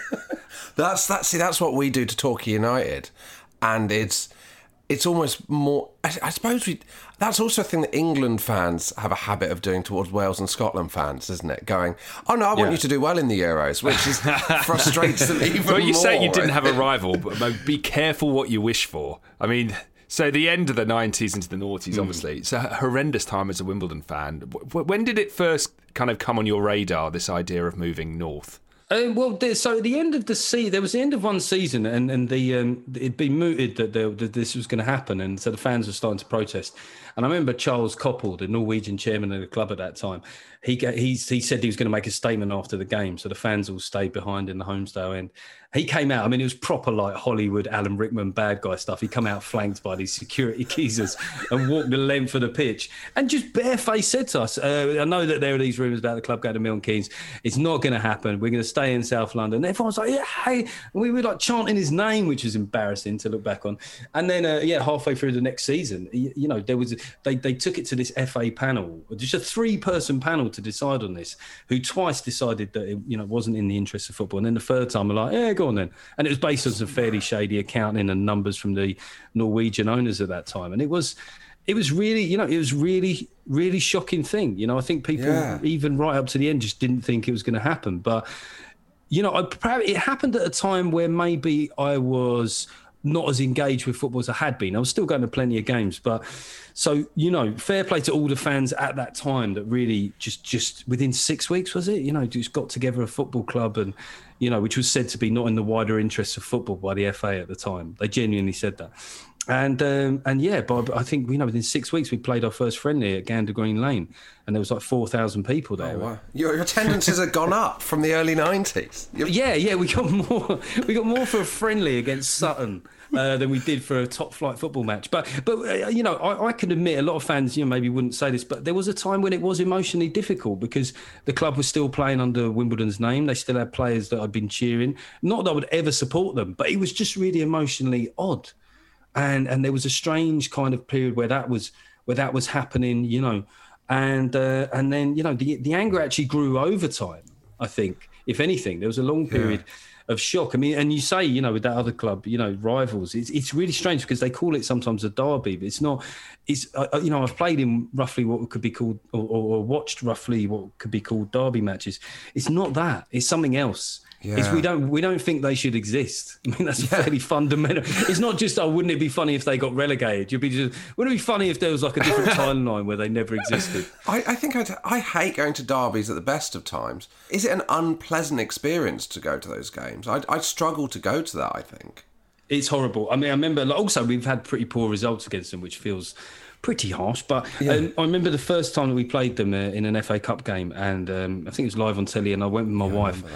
that's that's see, that's what we do to Torquay United, and it's it's almost more. I, I suppose we. That's also a thing that England fans have a habit of doing towards Wales and Scotland fans, isn't it? Going, oh no, I want yeah. you to do well in the Euros, which is frustrates them even more. Well, you say you didn't have a rival, but be careful what you wish for. I mean. So the end of the nineties into the noughties, obviously. It's a horrendous time as a Wimbledon fan. When did it first kind of come on your radar, this idea of moving north? Uh, well, there, so at the end of the season, there was the end of one season, and and the um, it'd been mooted that, there, that this was going to happen, and so the fans were starting to protest. And I remember Charles Koppel, the Norwegian chairman of the club at that time, he he he said he was going to make a statement after the game, so the fans all stayed behind in the Holmesdale end. He came out, I mean, it was proper like Hollywood Alan Rickman bad guy stuff. He come out flanked by these security geezers and walked the length of the pitch and just barefaced said to us, uh, I know that there are these rumours about the club going to Milton Keynes. It's not going to happen. We're going to stay in South London. And everyone's like, yeah, hey. And we were like chanting his name, which was embarrassing to look back on. And then, uh, yeah, halfway through the next season, you, you know, there was they, they took it to this F A panel, just a three-person panel to decide on this, who twice decided that it, you know, wasn't in the interest of football. And then the third time, we're like, yeah, go on then. And it was based on some fairly shady accounting and numbers from the Norwegian owners at that time. And it was, it was really, you know, it was really, really shocking thing. You know, I think people yeah. even right up to the end just didn't think it was going to happen. But, you know, I, it happened at a time where maybe I was not as engaged with football as I had been. I was still going to plenty of games, but so, you know, fair play to all the fans at that time that really just, just within six weeks, was it? You know, just got together a football club and, you know, which was said to be not in the wider interests of football by the F A at the time. They genuinely said that. And, um, and yeah, but I think, you know, within six weeks, we played our first friendly at Gander Green Lane and there was like four thousand people there. Oh, wow. Your attendances have gone up from the early nineties. You're... Yeah, yeah, we got more, we got more for a friendly against Sutton. Uh, than we did for a top flight football match. But, but uh, you know, I, I can admit a lot of fans, you know, maybe wouldn't say this, but there was a time when it was emotionally difficult because the club was still playing under Wimbledon's name. They still had players that I'd been cheering. Not that I would ever support them, but it was just really emotionally odd. And and there was a strange kind of period where that was where that was happening, you know. And uh, and then, you know, the, the anger actually grew over time, I think, if anything. There was a long period... Yeah. of shock. I mean, and you say, you know, with that other club, you know, rivals, it's it's really strange because they call it sometimes a derby, but it's not. It's uh, you know, I've played in roughly what could be called, or, or watched roughly what could be called derby matches. It's not that. It's something else. Yeah. It's we don't we don't think they should exist. I mean, that's yeah. fairly fundamental. It's not just, oh, wouldn't it be funny if they got relegated? You'd be just, wouldn't it be funny if there was like a different timeline where they never existed? I, I think I'd, I hate going to derbies at the best of times. Is it an unpleasant experience to go to those games? I'd, I'd struggle to go to that, I think. It's horrible. I mean, I remember, like, also we've had pretty poor results against them, which feels pretty harsh. But yeah. um, I remember the first time that we played them uh, in an F A Cup game, and um, I think it was live on telly, and I went with my yeah, wife.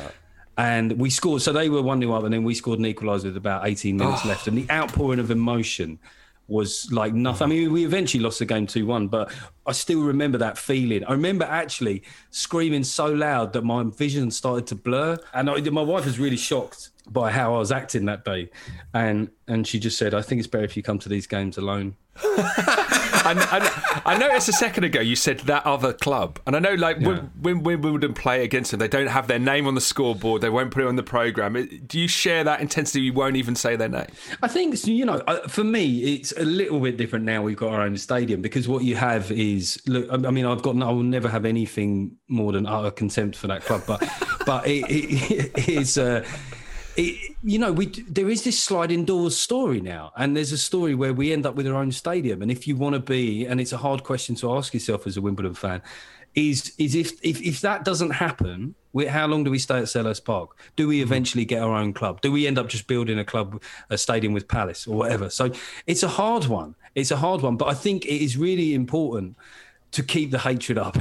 And we scored, so they were one nil up, and then we scored an equaliser with about eighteen minutes oh. left. And the outpouring of emotion was like nothing. I mean, we eventually lost the game two one, but I still remember that feeling. I remember actually screaming so loud that my vision started to blur. And I, my wife was really shocked by how I was acting that day. And and she just said, I think it's better if you come to these games alone. and, and I noticed a second ago you said that other club, and I know like yeah. when, when Wimbledon play against them, they don't have their name on the scoreboard, they won't put it on the programme. Do you share that intensity? You won't even say their name? I think, you know, for me it's a little bit different now. We've got our own stadium, because what you have is, look, I mean, I've got, I will never have anything more than utter contempt for that club, but but it, it, it is uh, It, you know, we there is this sliding doors story now, and there's a story where we end up with our own stadium. And if you want to be, and it's a hard question to ask yourself as a Wimbledon fan, is is if if, if that doesn't happen, We, how long do we stay at Selhurst Park? Do we eventually get our own club? Do we end up just building a club, a stadium with Palace or whatever? So it's a hard one. It's a hard one. But I think it is really important to keep the hatred up.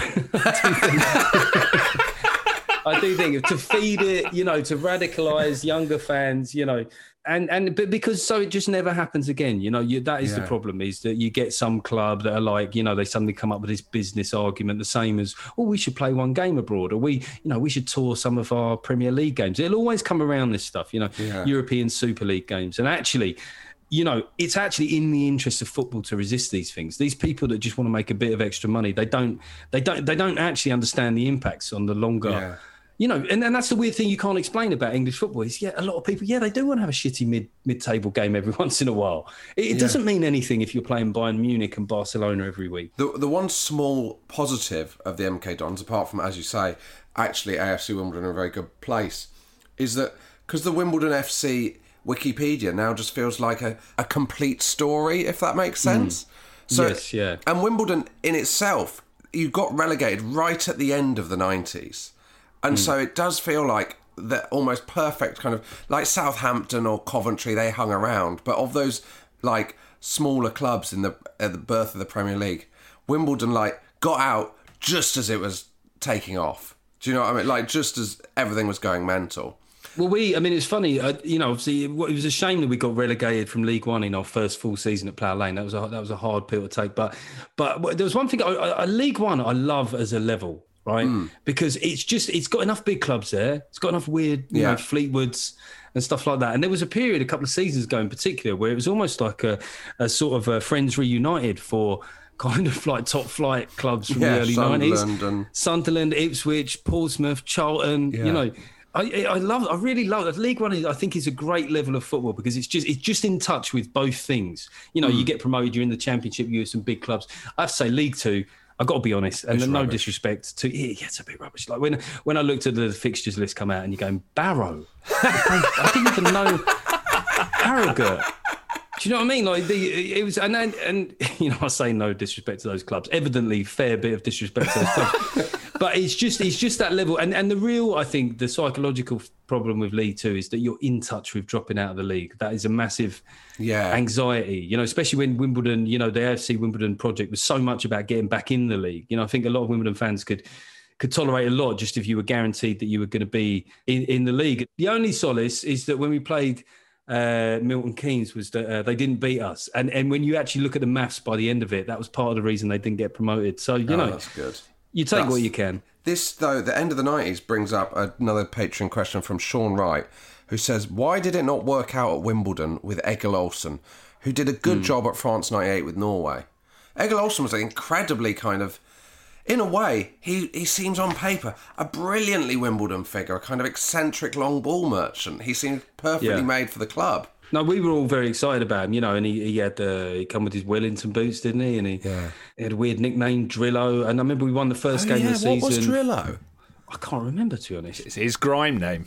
I do think to feed it, you know, to radicalise younger fans, you know, and and but because so it just never happens again, you know. You, that is yeah. the problem, is that you get some club that are like, you know, they suddenly come up with this business argument, the same as, oh, we should play one game abroad, or we, you know, we should tour some of our Premier League games. It'll always come around this stuff, you know, yeah. European Super League games, and actually, you know, it's actually in the interest of football to resist these things. These people that just want to make a bit of extra money, they don't, they don't, they don't actually understand the impacts on the longer. Yeah. You know, and, and that's the weird thing you can't explain about English football is, yeah, a lot of people, yeah, they do want to have a shitty mid, mid-table game every once in a while. It, it yeah. doesn't mean anything if you're playing Bayern Munich and Barcelona every week. The the one small positive of the M K Dons, apart from, as you say, actually A F C Wimbledon are in a very good place, is that because the Wimbledon F C Wikipedia now just feels like a, a complete story, if that makes sense. Mm. So, yes, yeah. And Wimbledon in itself, you got relegated right at the end of the nineties. And mm. so it does feel like the almost perfect kind of, like Southampton or Coventry, they hung around. But of those like smaller clubs in the at the birth of the Premier League, Wimbledon like got out just as it was taking off. Do you know what I mean? Like just as everything was going mental. Well, we, I mean, it's funny, uh, you know, obviously it was a shame that we got relegated from League One in our first full season at Plough Lane. That was a, that was a hard pill to take. But but there was one thing, I, I, League One I love as a level. Right, mm. because it's just it's got enough big clubs there. It's got enough weird, you yeah. know, Fleetwoods and stuff like that. And there was a period, a couple of seasons ago in particular, where it was almost like a, a sort of a Friends reunited for kind of like top flight clubs from yeah, the early nineties. And... Sunderland, Ipswich, Portsmouth, Charlton. Yeah. You know, I I love, I really love that. League One is, I think, is a great level of football because it's just it's just in touch with both things. You know, mm. you get promoted, you're in the Championship, you have some big clubs. I have to say, League Two. I've got to be honest, and no rubbish. disrespect to yeah, it's a bit rubbish. Like when when I looked at the fixtures list come out, and you're going Barrow, I didn't even know Harrogate. Do you know what I mean? Like the it was, and and, and you know, I say no disrespect to those clubs. Evidently, fair bit of disrespect to those clubs. But it's just it's just that level, and and the real, I think, the psychological problem with League Two is that you're in touch with dropping out of the league. That is a massive yeah. anxiety, you know, especially when Wimbledon, you know, the A F C Wimbledon project was so much about getting back in the league. You know, I think a lot of Wimbledon fans could could tolerate a lot just if you were guaranteed that you were going to be in, in the league. The only solace is that when we played uh, Milton Keynes was that uh, they didn't beat us, and and when you actually look at the maths by the end of it, that was part of the reason they didn't get promoted. So you oh, know, that's good. You take That's, what you can. This, though, the end of the nineties brings up another Patreon question from Sean Wright, who says, why did it not work out at Wimbledon with Egil Olsen, who did a good mm. job at France ninety-eight with Norway? Egil Olsen was incredibly kind of, in a way, he, he seems on paper a brilliantly Wimbledon figure, a kind of eccentric long ball merchant. He seemed perfectly yeah. made for the club. No, we were all very excited about him, you know, and he, he had uh, he come with his Wellington boots, didn't he? And he, yeah. he had a weird nickname, Drillo. And I remember we won the first oh, game yeah. of the season. What was Drillo? I can't remember, to be honest. It's his grime name.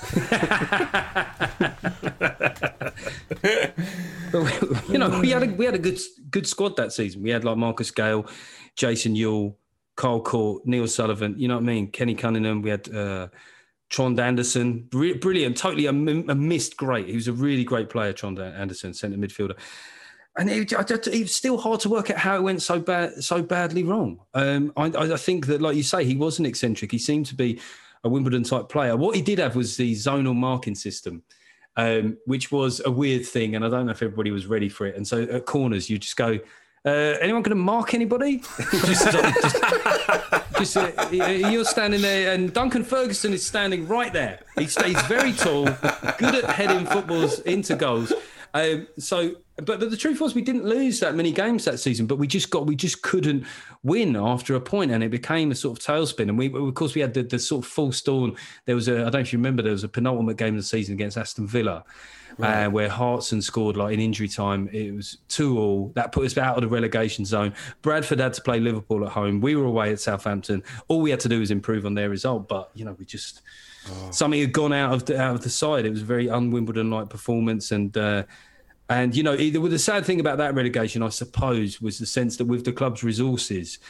But we, you know, we had a we had a good good squad that season. We had like Marcus Gale, Jason Ewell, Carl Court, Neil Sullivan. You know what I mean? Kenny Cunningham. We had. Uh, Trond Anderson, brilliant, totally a, a missed great. He was a really great player, Trond Anderson, centre midfielder. And it, it was still hard to work out how it went so bad, so badly wrong. Um, I, I think that, like you say, he was an eccentric. He seemed to be a Wimbledon-type player. What he did have was the zonal marking system, um, which was a weird thing, and I don't know if everybody was ready for it. And so at corners, you just go, Uh, anyone going to mark anybody? just, just, just uh, you're standing there, and Duncan Ferguson is standing right there. He stays very tall, good at heading footballs into goals. Um, so, but, but the truth was, we didn't lose that many games that season, but we just got, we just couldn't win after a point, and it became a sort of tailspin. And we, of course, we had the, the sort of full storm. There was a, I don't know if you remember, there was a penultimate game of the season against Aston Villa. Right. Uh, where Hartson scored like in injury time. It was two all. That put us out of the relegation zone. Bradford had to play Liverpool at home. We were away at Southampton. All we had to do was improve on their result. But, you know, we just... Oh. Something had gone out of the, out of the side. It was a very un-Wimbledon-like performance. And, uh, and you know, the, the sad thing about that relegation, I suppose, was the sense that with the club's resources,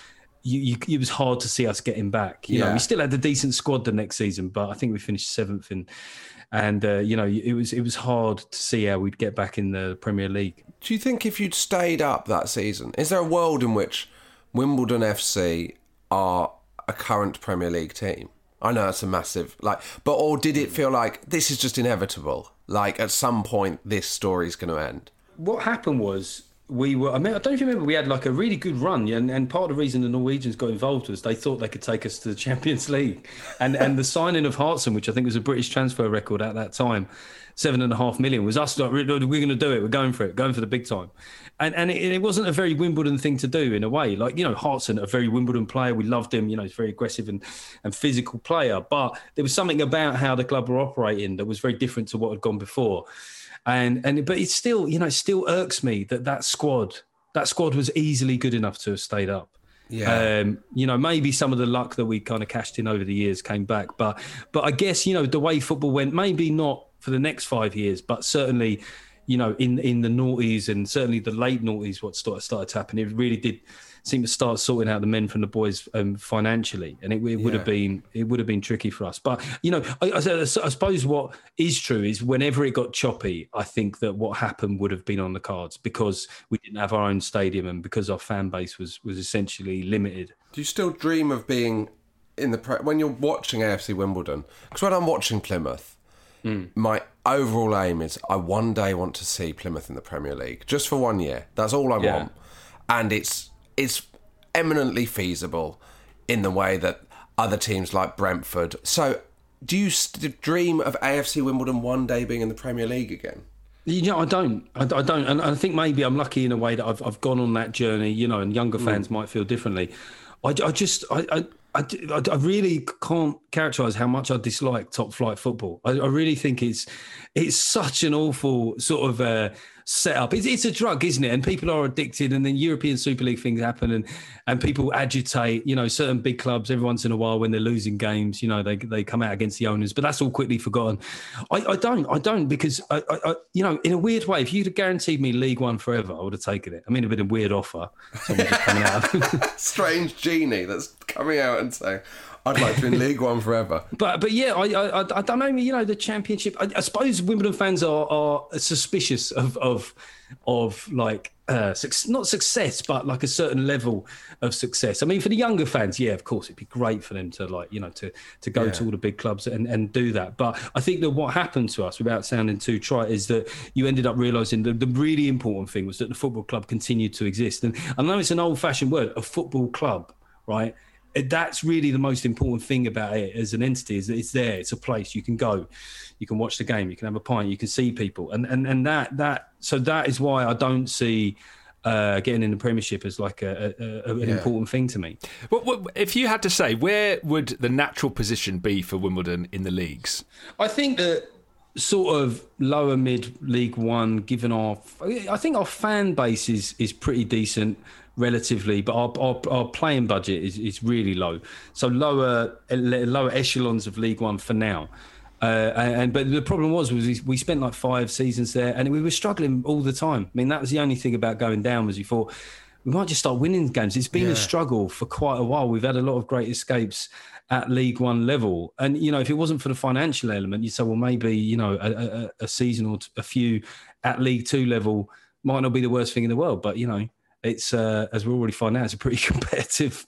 you, you, it was hard to see us getting back. You Yeah. know, we still had a decent squad the next season, but I think we finished seventh, in, and uh, you know, it was it was hard to see how we'd get back in the Premier League. Do you think if you'd stayed up that season, is there a world in which Wimbledon F C are a current Premier League team? I know it's a massive, like, but or did it feel like this is just inevitable? Like at some point, this story's going to end. What happened was we were. I mean, I don't know if you remember. We had like a really good run, and, and part of the reason the Norwegians got involved was they thought they could take us to the Champions League, and and the signing of Hartson, which I think was a British transfer record at that time, seven and a half million, was us like, we're going to do it. We're going for it. Going for the big time, and and it, it wasn't a very Wimbledon thing to do in a way. Like, you know, Hartson, a very Wimbledon player. We loved him. You know, he's a very aggressive and and physical player. But there was something about how the club were operating that was very different to what had gone before. And and but it's still, you know, it still irks me that that squad, that squad was easily good enough to have stayed up. Yeah. Um, you know, maybe some of the luck that we kind of cashed in over the years came back, but but I guess, you know, the way football went, maybe not for the next five years, but certainly, you know, in in the noughties and certainly the late noughties, what started started to happen, it really did seem to start sorting out the men from the boys um, financially, and it, it would Yeah. have been it would have been tricky for us. But you know, I, I, I suppose what is true is whenever it got choppy, I think that what happened would have been on the cards because we didn't have our own stadium and because our fan base was was essentially limited. Do you still dream of being in the pre- when you're watching A F C Wimbledon? Because when I'm watching Plymouth, Mm. my overall aim is I one day want to see Plymouth in the Premier League, just for one year. That's all I Yeah. want, and it's it's eminently feasible in the way that other teams like Brentford. So, do you st- dream of A F C Wimbledon one day being in the Premier League again? You know, I don't. I, I don't. And I think maybe I'm lucky in a way that I've I've gone on that journey, you know, and younger fans might feel differently. I, I just, I, I, I, I really can't characterise how much I dislike top flight football. I, I really think it's it's such an awful sort of uh, setup. It's, it's a drug, isn't it? And people are addicted, and then European Super League things happen, and and people agitate. You know, certain big clubs every once in a while when they're losing games, you know, they they come out against the owners, but that's all quickly forgotten. I, I don't, I don't, because I, I, I, you know, in a weird way, if you'd have guaranteed me League One forever, I would have taken it. I mean, it'd been a weird offer. Someone just coming out. Strange genie that's coming out and saying, I'd like to be in League One forever. But but yeah, I I, I don't know. You know, the Championship. I, I suppose Wimbledon fans are, are suspicious of of of like uh, suc- not success, but like a certain level of success. I mean, for the younger fans, yeah, of course, it'd be great for them to like you know to to go Yeah. to all the big clubs and, and do that. But I think that what happened to us, without sounding too trite, is that you ended up realising that the really important thing was that the football club continued to exist. And I know it's an old-fashioned word, a football club, right? That's really the most important thing about it as an entity, is that it's there, it's a place you can go, you can watch the game, you can have a pint, you can see people, and and and that that so that is why I don't see uh, getting in the Premiership as like a, a, a, an Yeah. important thing to me. What, what, if you had to say, where would the natural position be for Wimbledon in the leagues? I think that sort of lower mid League One, given our, I think our fan base is is pretty decent relatively, but our our, our playing budget is, is really low. So lower lower echelons of League One for now. Uh, and but the problem was was we, we spent like five seasons there, and we were struggling all the time. I mean, that was the only thing about going down, was you thought we might just start winning games. It's been Yeah. a struggle for quite a while. We've had a lot of great escapes at League One level, and you know, if it wasn't for the financial element, you'd say, well, maybe you know, a, a, a season or a few at League Two level might not be the worst thing in the world. But you know, it's uh, as we already find out, it's a pretty competitive,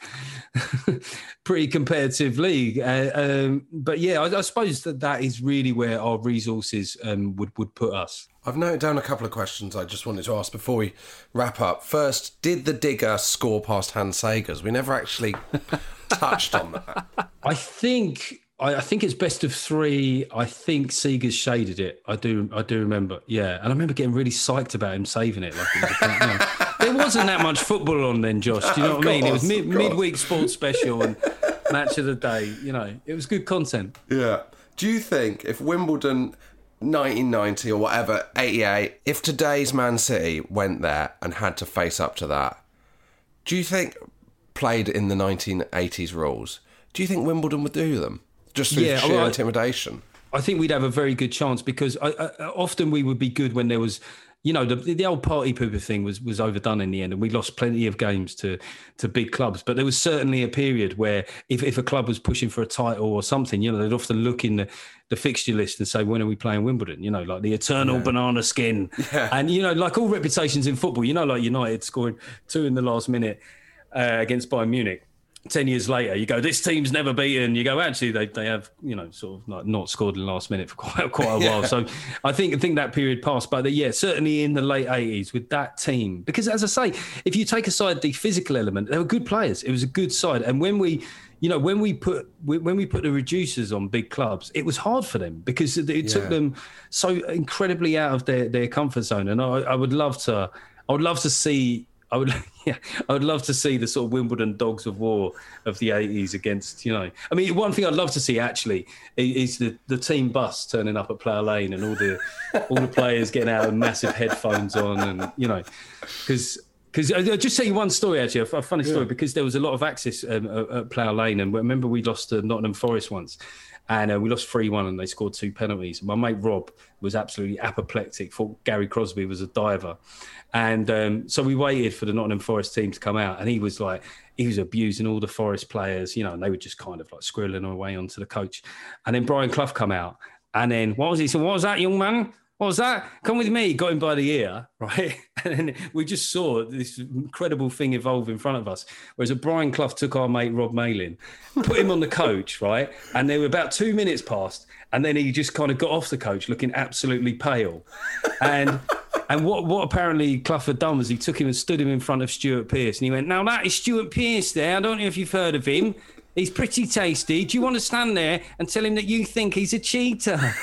pretty competitive league. Uh, um, but yeah, I, I suppose that that is really where our resources um, would would put us. I've noted down a couple of questions I just wanted to ask before we wrap up. First, did the digger score past Hans Sagers? We never actually touched on that. I think I, I think it's best of three. I think Seegers shaded it. I do I do remember. Yeah, and I remember getting really psyched about him saving it. Like it was a, you know, there wasn't that much football on then, Josh. Do you know Of what I mean? It was course, mid, of course. midweek sports special and match of the day. You know, it was good content. Yeah. Do you think if Wimbledon nineteen ninety or whatever, eighty-eight, if today's Man City went there and had to face up to that, do you think, played in the nineteen eighties rules, do you think Wimbledon would do them? Just through Yeah, sheer well, I- intimidation? I think we'd have a very good chance, because I, I, often we would be good when there was you know, the the old party pooper thing was was overdone in the end, and we lost plenty of games to to big clubs. But there was certainly a period where if, if a club was pushing for a title or something, you know, they'd often look in the, the fixture list and say, when are we playing Wimbledon? You know, like the eternal yeah. banana skin. Yeah. And, you know, like all reputations in football, you know, like United scoring two in the last minute uh, against Bayern Munich. Ten years later, you go, this team's never beaten. You go, actually, they they have, you know, sort of like not scored in the last minute for quite quite a yeah. while. So I think I think that period passed. But yeah, certainly in the late eighties with that team, because as I say, if you take aside the physical element, they were good players. It was a good side, and when we, you know, when we put when we put the reducers on big clubs, it was hard for them because it, it yeah. took them so incredibly out of their their comfort zone. And I, I would love to, I would love to see. I would, yeah, I would love to see the sort of Wimbledon dogs of war of the eighties against, you know. I mean, one thing I'd love to see actually is the, the team bus turning up at Plough Lane and all the all the players getting out with massive headphones on, and you know, because because I'll just tell you one story actually, a, a funny story, yeah. because there was a lot of access um, at Plough Lane, and remember we lost to Nottingham Forest once. And uh, we lost three one and they scored two penalties. My mate Rob was absolutely apoplectic, thought Gary Crosby was a diver. And um, so we waited for the Nottingham Forest team to come out, and he was like, he was abusing all the Forest players, you know, and they were just kind of like squirreling away onto the coach. And then Brian Clough come out, and then what was he? So what was that, young man? What was that? Come with me. Got him by the ear, right? And then we just saw this incredible thing evolve in front of us. Whereas Brian Clough took our mate Rob Malin, put him on the coach, right? And there were about two minutes past, and then he just kind of got off the coach looking absolutely pale. And and what, what apparently Clough had done was he took him and stood him in front of Stuart Pearce, and he went, "Now that is Stuart Pearce there. I don't know if you've heard of him. He's pretty tasty. Do you want to stand there and tell him that you think he's a cheater?"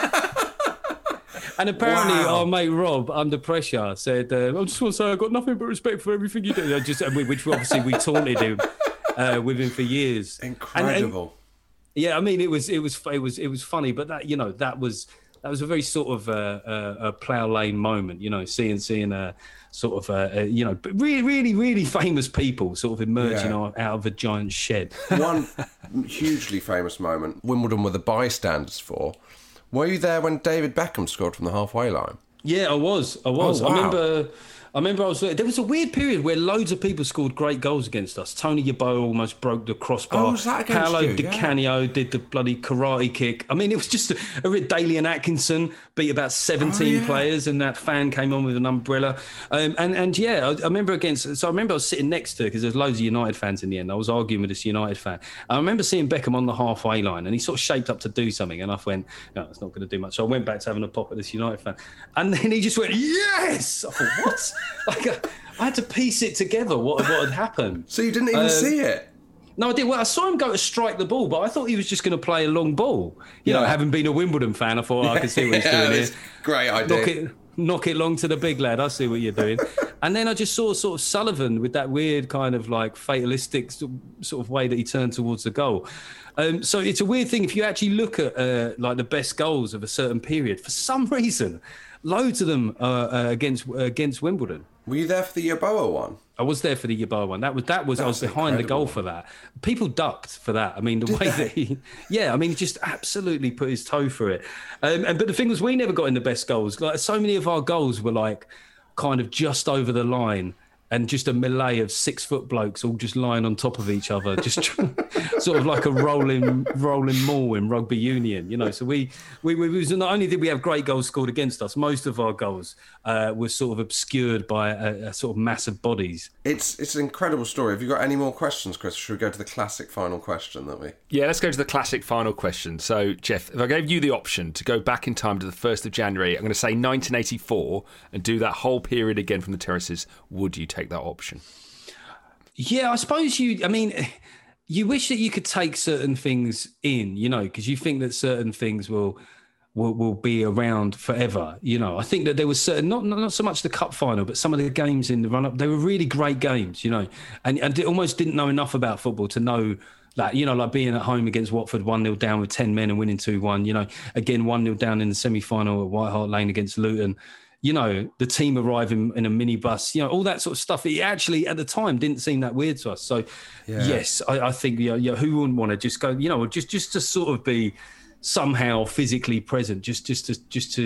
And apparently wow. our mate Rob, under pressure, said, uh, I just want to say I've got nothing but respect for everything you do. Just, which obviously we taunted him uh, with him for years. Incredible. And, and, yeah, I mean, it was it was it was it was funny, but that, you know, that was that was a very sort of uh, uh, a Plough Lane moment, you know, seeing seeing a sort of uh, uh, you know, really really really famous people sort of emerging yeah. out, out of a giant shed. One hugely famous moment, Wimbledon were the bystanders for. Were you there when David Beckham scored from the halfway line? Yeah, I was. I was. Oh, wow. I remember. I remember I was there. There was a weird period where loads of people scored great goals against us. Tony Yeboah almost broke the crossbar. Oh, was that against Paolo you? Di Canio yeah. did the bloody karate kick. I mean, it was just a, a Dalian Atkinson beat about seventeen oh, yeah. players, and that fan came on with an umbrella. Um, and and yeah, I, I remember against. So I remember I was sitting next to because there's loads of United fans in the end. I was arguing with this United fan. I remember seeing Beckham on the halfway line, and he sort of shaped up to do something, and I went, "No, it's not going to do much." So I went back to having a pop at this United fan, and then he just went, "Yes!" I thought, "What?" like. A, I had to piece it together, what, what had happened. So you didn't even um, see it? No, I did. Well, I saw him go to strike the ball, but I thought he was just going to play a long ball. You yeah. know, having been a Wimbledon fan, I thought, oh, I can see what he's yeah, doing here. Great idea. Knock it, knock it long to the big lad. I see what you're doing. And then I just saw sort of Sullivan with that weird kind of like fatalistic sort of way that he turned towards the goal. Um, so it's a weird thing. If you actually look at uh, like the best goals of a certain period, for some reason, loads of them are uh, against uh, against Wimbledon. Were you there for the Yeboah one? I was there for the Yeboah one. That was that was That's I was behind incredible. the goal for that. People ducked for that. I mean, the Did way they? that he, yeah, I mean, he just absolutely put his toe for it. Um, and but the thing was, we never got in the best goals. Like so many of our goals were like kind of just over the line. And just a melee of six foot blokes all just lying on top of each other, just sort of like a rolling, rolling maul in rugby union, you know. So we, we, we was not only did we have great goals scored against us, most of our goals uh, were sort of obscured by a, a sort of massive bodies. It's it's an incredible story. Have you got any more questions, Chris? Should we go to the classic final question that we? Yeah, let's go to the classic final question. So, Jeff, if I gave you the option to go back in time to the first of January, I'm going to say nineteen eighty-four and do that whole period again from the terraces, would you take that option? Yeah, I suppose you, I mean, you wish that you could take certain things in, you know, because you think that certain things will, will will be around forever, you know. I think that there was certain, not not so much the cup final, but some of the games in the run-up, they were really great games, you know, and, and almost didn't know enough about football to know that, you know, like being at home against Watford one nil down with ten men and winning two one, you know, again one nil down in the semi-final at White Hart Lane against Luton. You know, the team arriving in a minibus, you know, all that sort of stuff. It actually, at the time, didn't seem that weird to us. So, yeah. yes, I, I think, you know, you know, who wouldn't want to just go, you know, just just to sort of be somehow physically present, just just to just to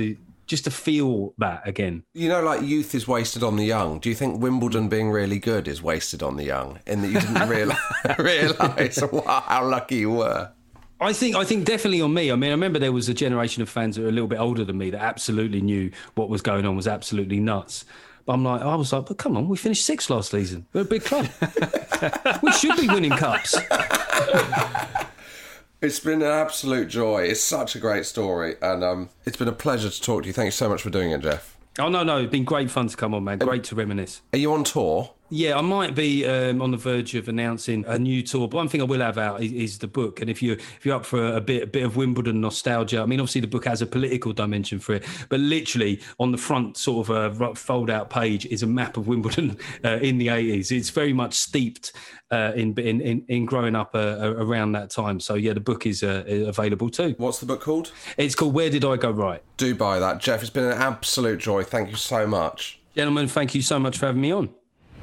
just to feel that again. You know, like youth is wasted on the young. Do you think Wimbledon being really good is wasted on the young in that you didn't realise realise how lucky you were? I think I think definitely on me. I mean, I remember there was a generation of fans that were a little bit older than me that absolutely knew what was going on, was absolutely nuts. But I'm like, I was like, but come on, we finished sixth last season. We're a big club. We should be winning cups. It's been an absolute joy. It's such a great story, and um, it's been a pleasure to talk to you. Thank you so much for doing it, Jeff. Oh, no, no, it's been great fun to come on, man. Great to reminisce. Are you on tour? Yeah, I might be um, on the verge of announcing a new tour. But one thing I will have out is, is the book. And if you if you're up for a, a bit a bit of Wimbledon nostalgia, I mean, obviously the book has a political dimension for it, but literally on the front sort of a fold out page is a map of Wimbledon uh, in the eighties. It's very much steeped uh, in, in in in growing up uh, around that time. So yeah, the book is uh, available too. What's the book called? It's called Where Did I Go Right? Do buy that, Jeff. It's been an absolute joy. Thank you so much, gentlemen. Thank you so much for having me on.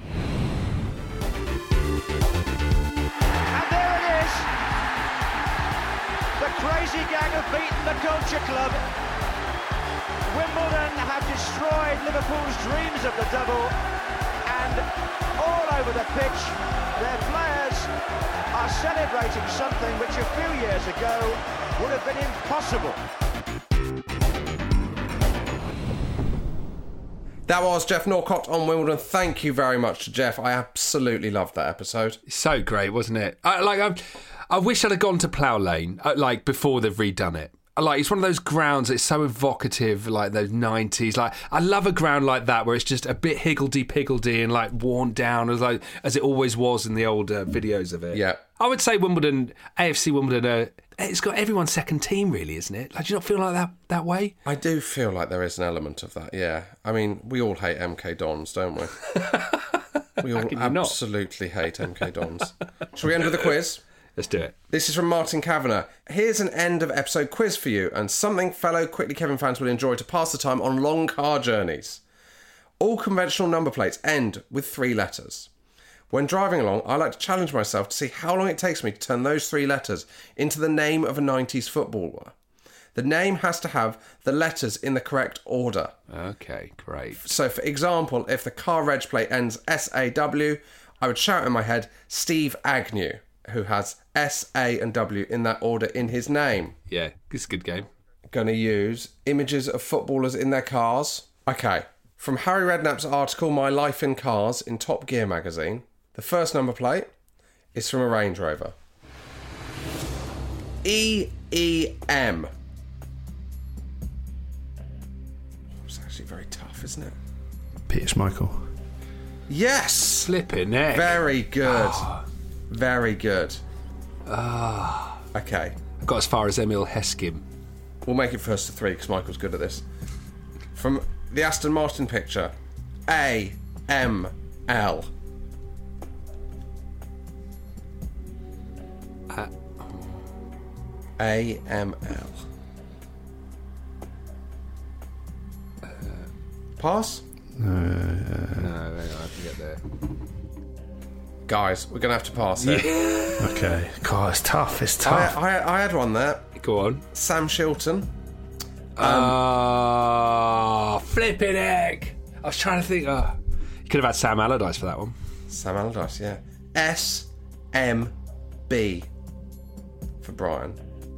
Beaten the Culture Club. Wimbledon have destroyed Liverpool's dreams of the double, and all over the pitch their players are celebrating something which a few years ago would have been impossible. That was Jeff Norcott on Wimbledon. Thank you very much to Jeff. I absolutely loved that episode. So great, wasn't it? I, like I'm, I wish I'd have gone to Plough Lane uh, like before they've redone it. Like, it's one of those grounds that's so evocative, like those nineties. Like, I love a ground like that where it's just a bit higgledy-piggledy and like worn down as like as it always was in the old uh, videos of it. Yeah, I would say Wimbledon, A F C Wimbledon, uh, it's got everyone's second team, really, isn't it? Like, do you not feel like that that way? I do feel like there is an element of that. Yeah, I mean, we all hate M K Dons, don't we? We all absolutely hate M K Dons. Shall we end with a quiz? Let's do it. This is from Martin Kavanagh. Here's an end of episode quiz for you, and something fellow Quickly Kevin fans will enjoy to pass the time on long car journeys. All conventional number plates end with three letters. When driving along, I like to challenge myself to see how long it takes me to turn those three letters into the name of a nineties footballer. The name has to have the letters in the correct order. Okay, great. So, for example, if the car reg plate ends S A W, I would shout in my head, Steve Agnew, who has S, A and W in that order in his name. Yeah, it's a good game. Going to use images of footballers in their cars. Okay, from Harry Redknapp's article, My Life in Cars, in Top Gear magazine, the first number plate is from a Range Rover. E E M. It's actually very tough, isn't it? Peter Schmeichel. Yes! Flipping neck. Very good. Oh. Very good. Ah. Oh. Okay. I got as far as Emil Heskim. We'll make it first to three because Michael's good at this. From the Aston Martin picture, A M L. Uh, A M L. Uh, Pass? No. Uh, no, hang on, I have to get there. Guys, we're going to have to pass it. Yeah. Okay. God, it's tough. It's tough. I, I, I had one there. Go on. Sam Shilton. Ah, um, oh, flipping egg. I was trying to think. Oh, you could have had Sam Allardyce for that one. Sam Allardyce, yeah. S M B for Brian.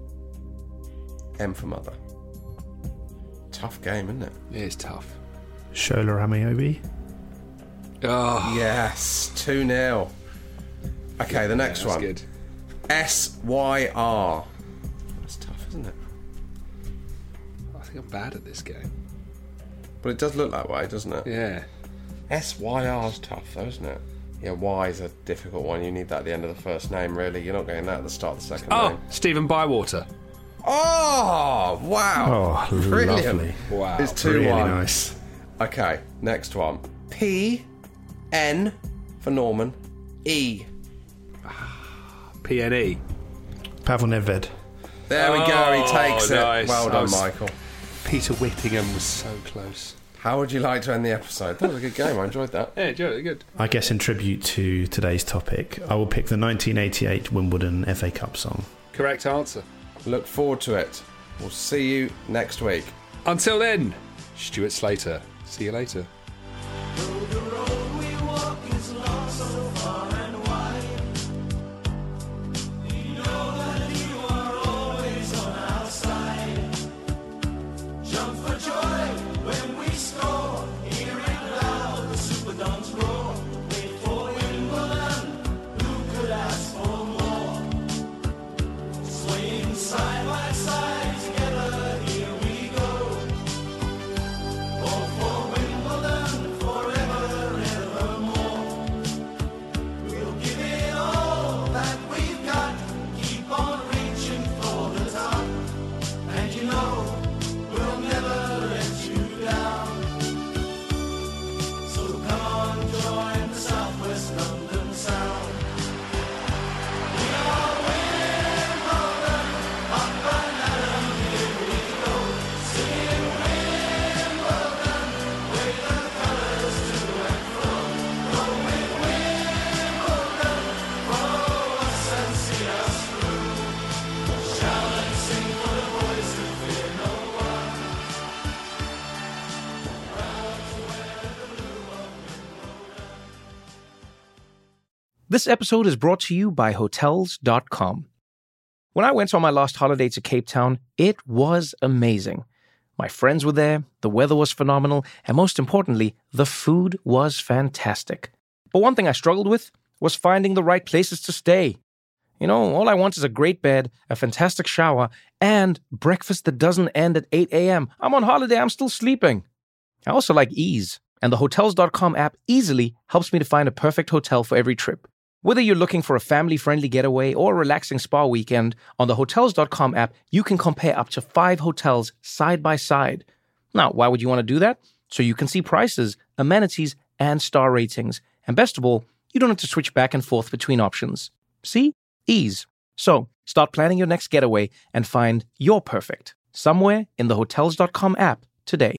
M for mother. Tough game, isn't it? It is tough. Shola Amiobi. Oh. Yes, two nil. Okay, the next yeah, that's one. Good. S Y R. That's tough, isn't it? I think I'm bad at this game. But it does look that way, doesn't it? Yeah. S Y R's tough, though, isn't it? Yeah, Y is a difficult one. You need that at the end of the first name, really. You're not getting that at the start of the second oh, name. Oh, Stephen Bywater. Oh, wow. Oh, brilliant. Lovely. Wow. It's two really one. Nice. Okay, next one. P N for Norman. E. P N E. Pavel Nedved. There we oh, go, he takes nice. it. Well done, was, Michael. Peter Whittingham was so close. How would you like to end the episode? That was a good game, I enjoyed that. Yeah, enjoyed it, good. I guess in tribute to today's topic, I will pick the nineteen eighty-eight Wimbledon F A Cup song. Correct answer. Look forward to it. We'll see you next week. Until then, Stuart Slater. See you later. This episode is brought to you by Hotels dot com. When I went on my last holiday to Cape Town, it was amazing. My friends were there, the weather was phenomenal, and most importantly, the food was fantastic. But one thing I struggled with was finding the right places to stay. You know, all I want is a great bed, a fantastic shower, and breakfast that doesn't end at eight a.m. I'm on holiday, I'm still sleeping. I also like ease, and the Hotels dot com app easily helps me to find a perfect hotel for every trip. Whether you're looking for a family-friendly getaway or a relaxing spa weekend, on the Hotels dot com app, you can compare up to five hotels side by side. Now, why would you want to do that? So you can see prices, amenities, and star ratings. And best of all, you don't have to switch back and forth between options. See? Ease. So, start planning your next getaway and find your perfect somewhere in the Hotels dot com app today.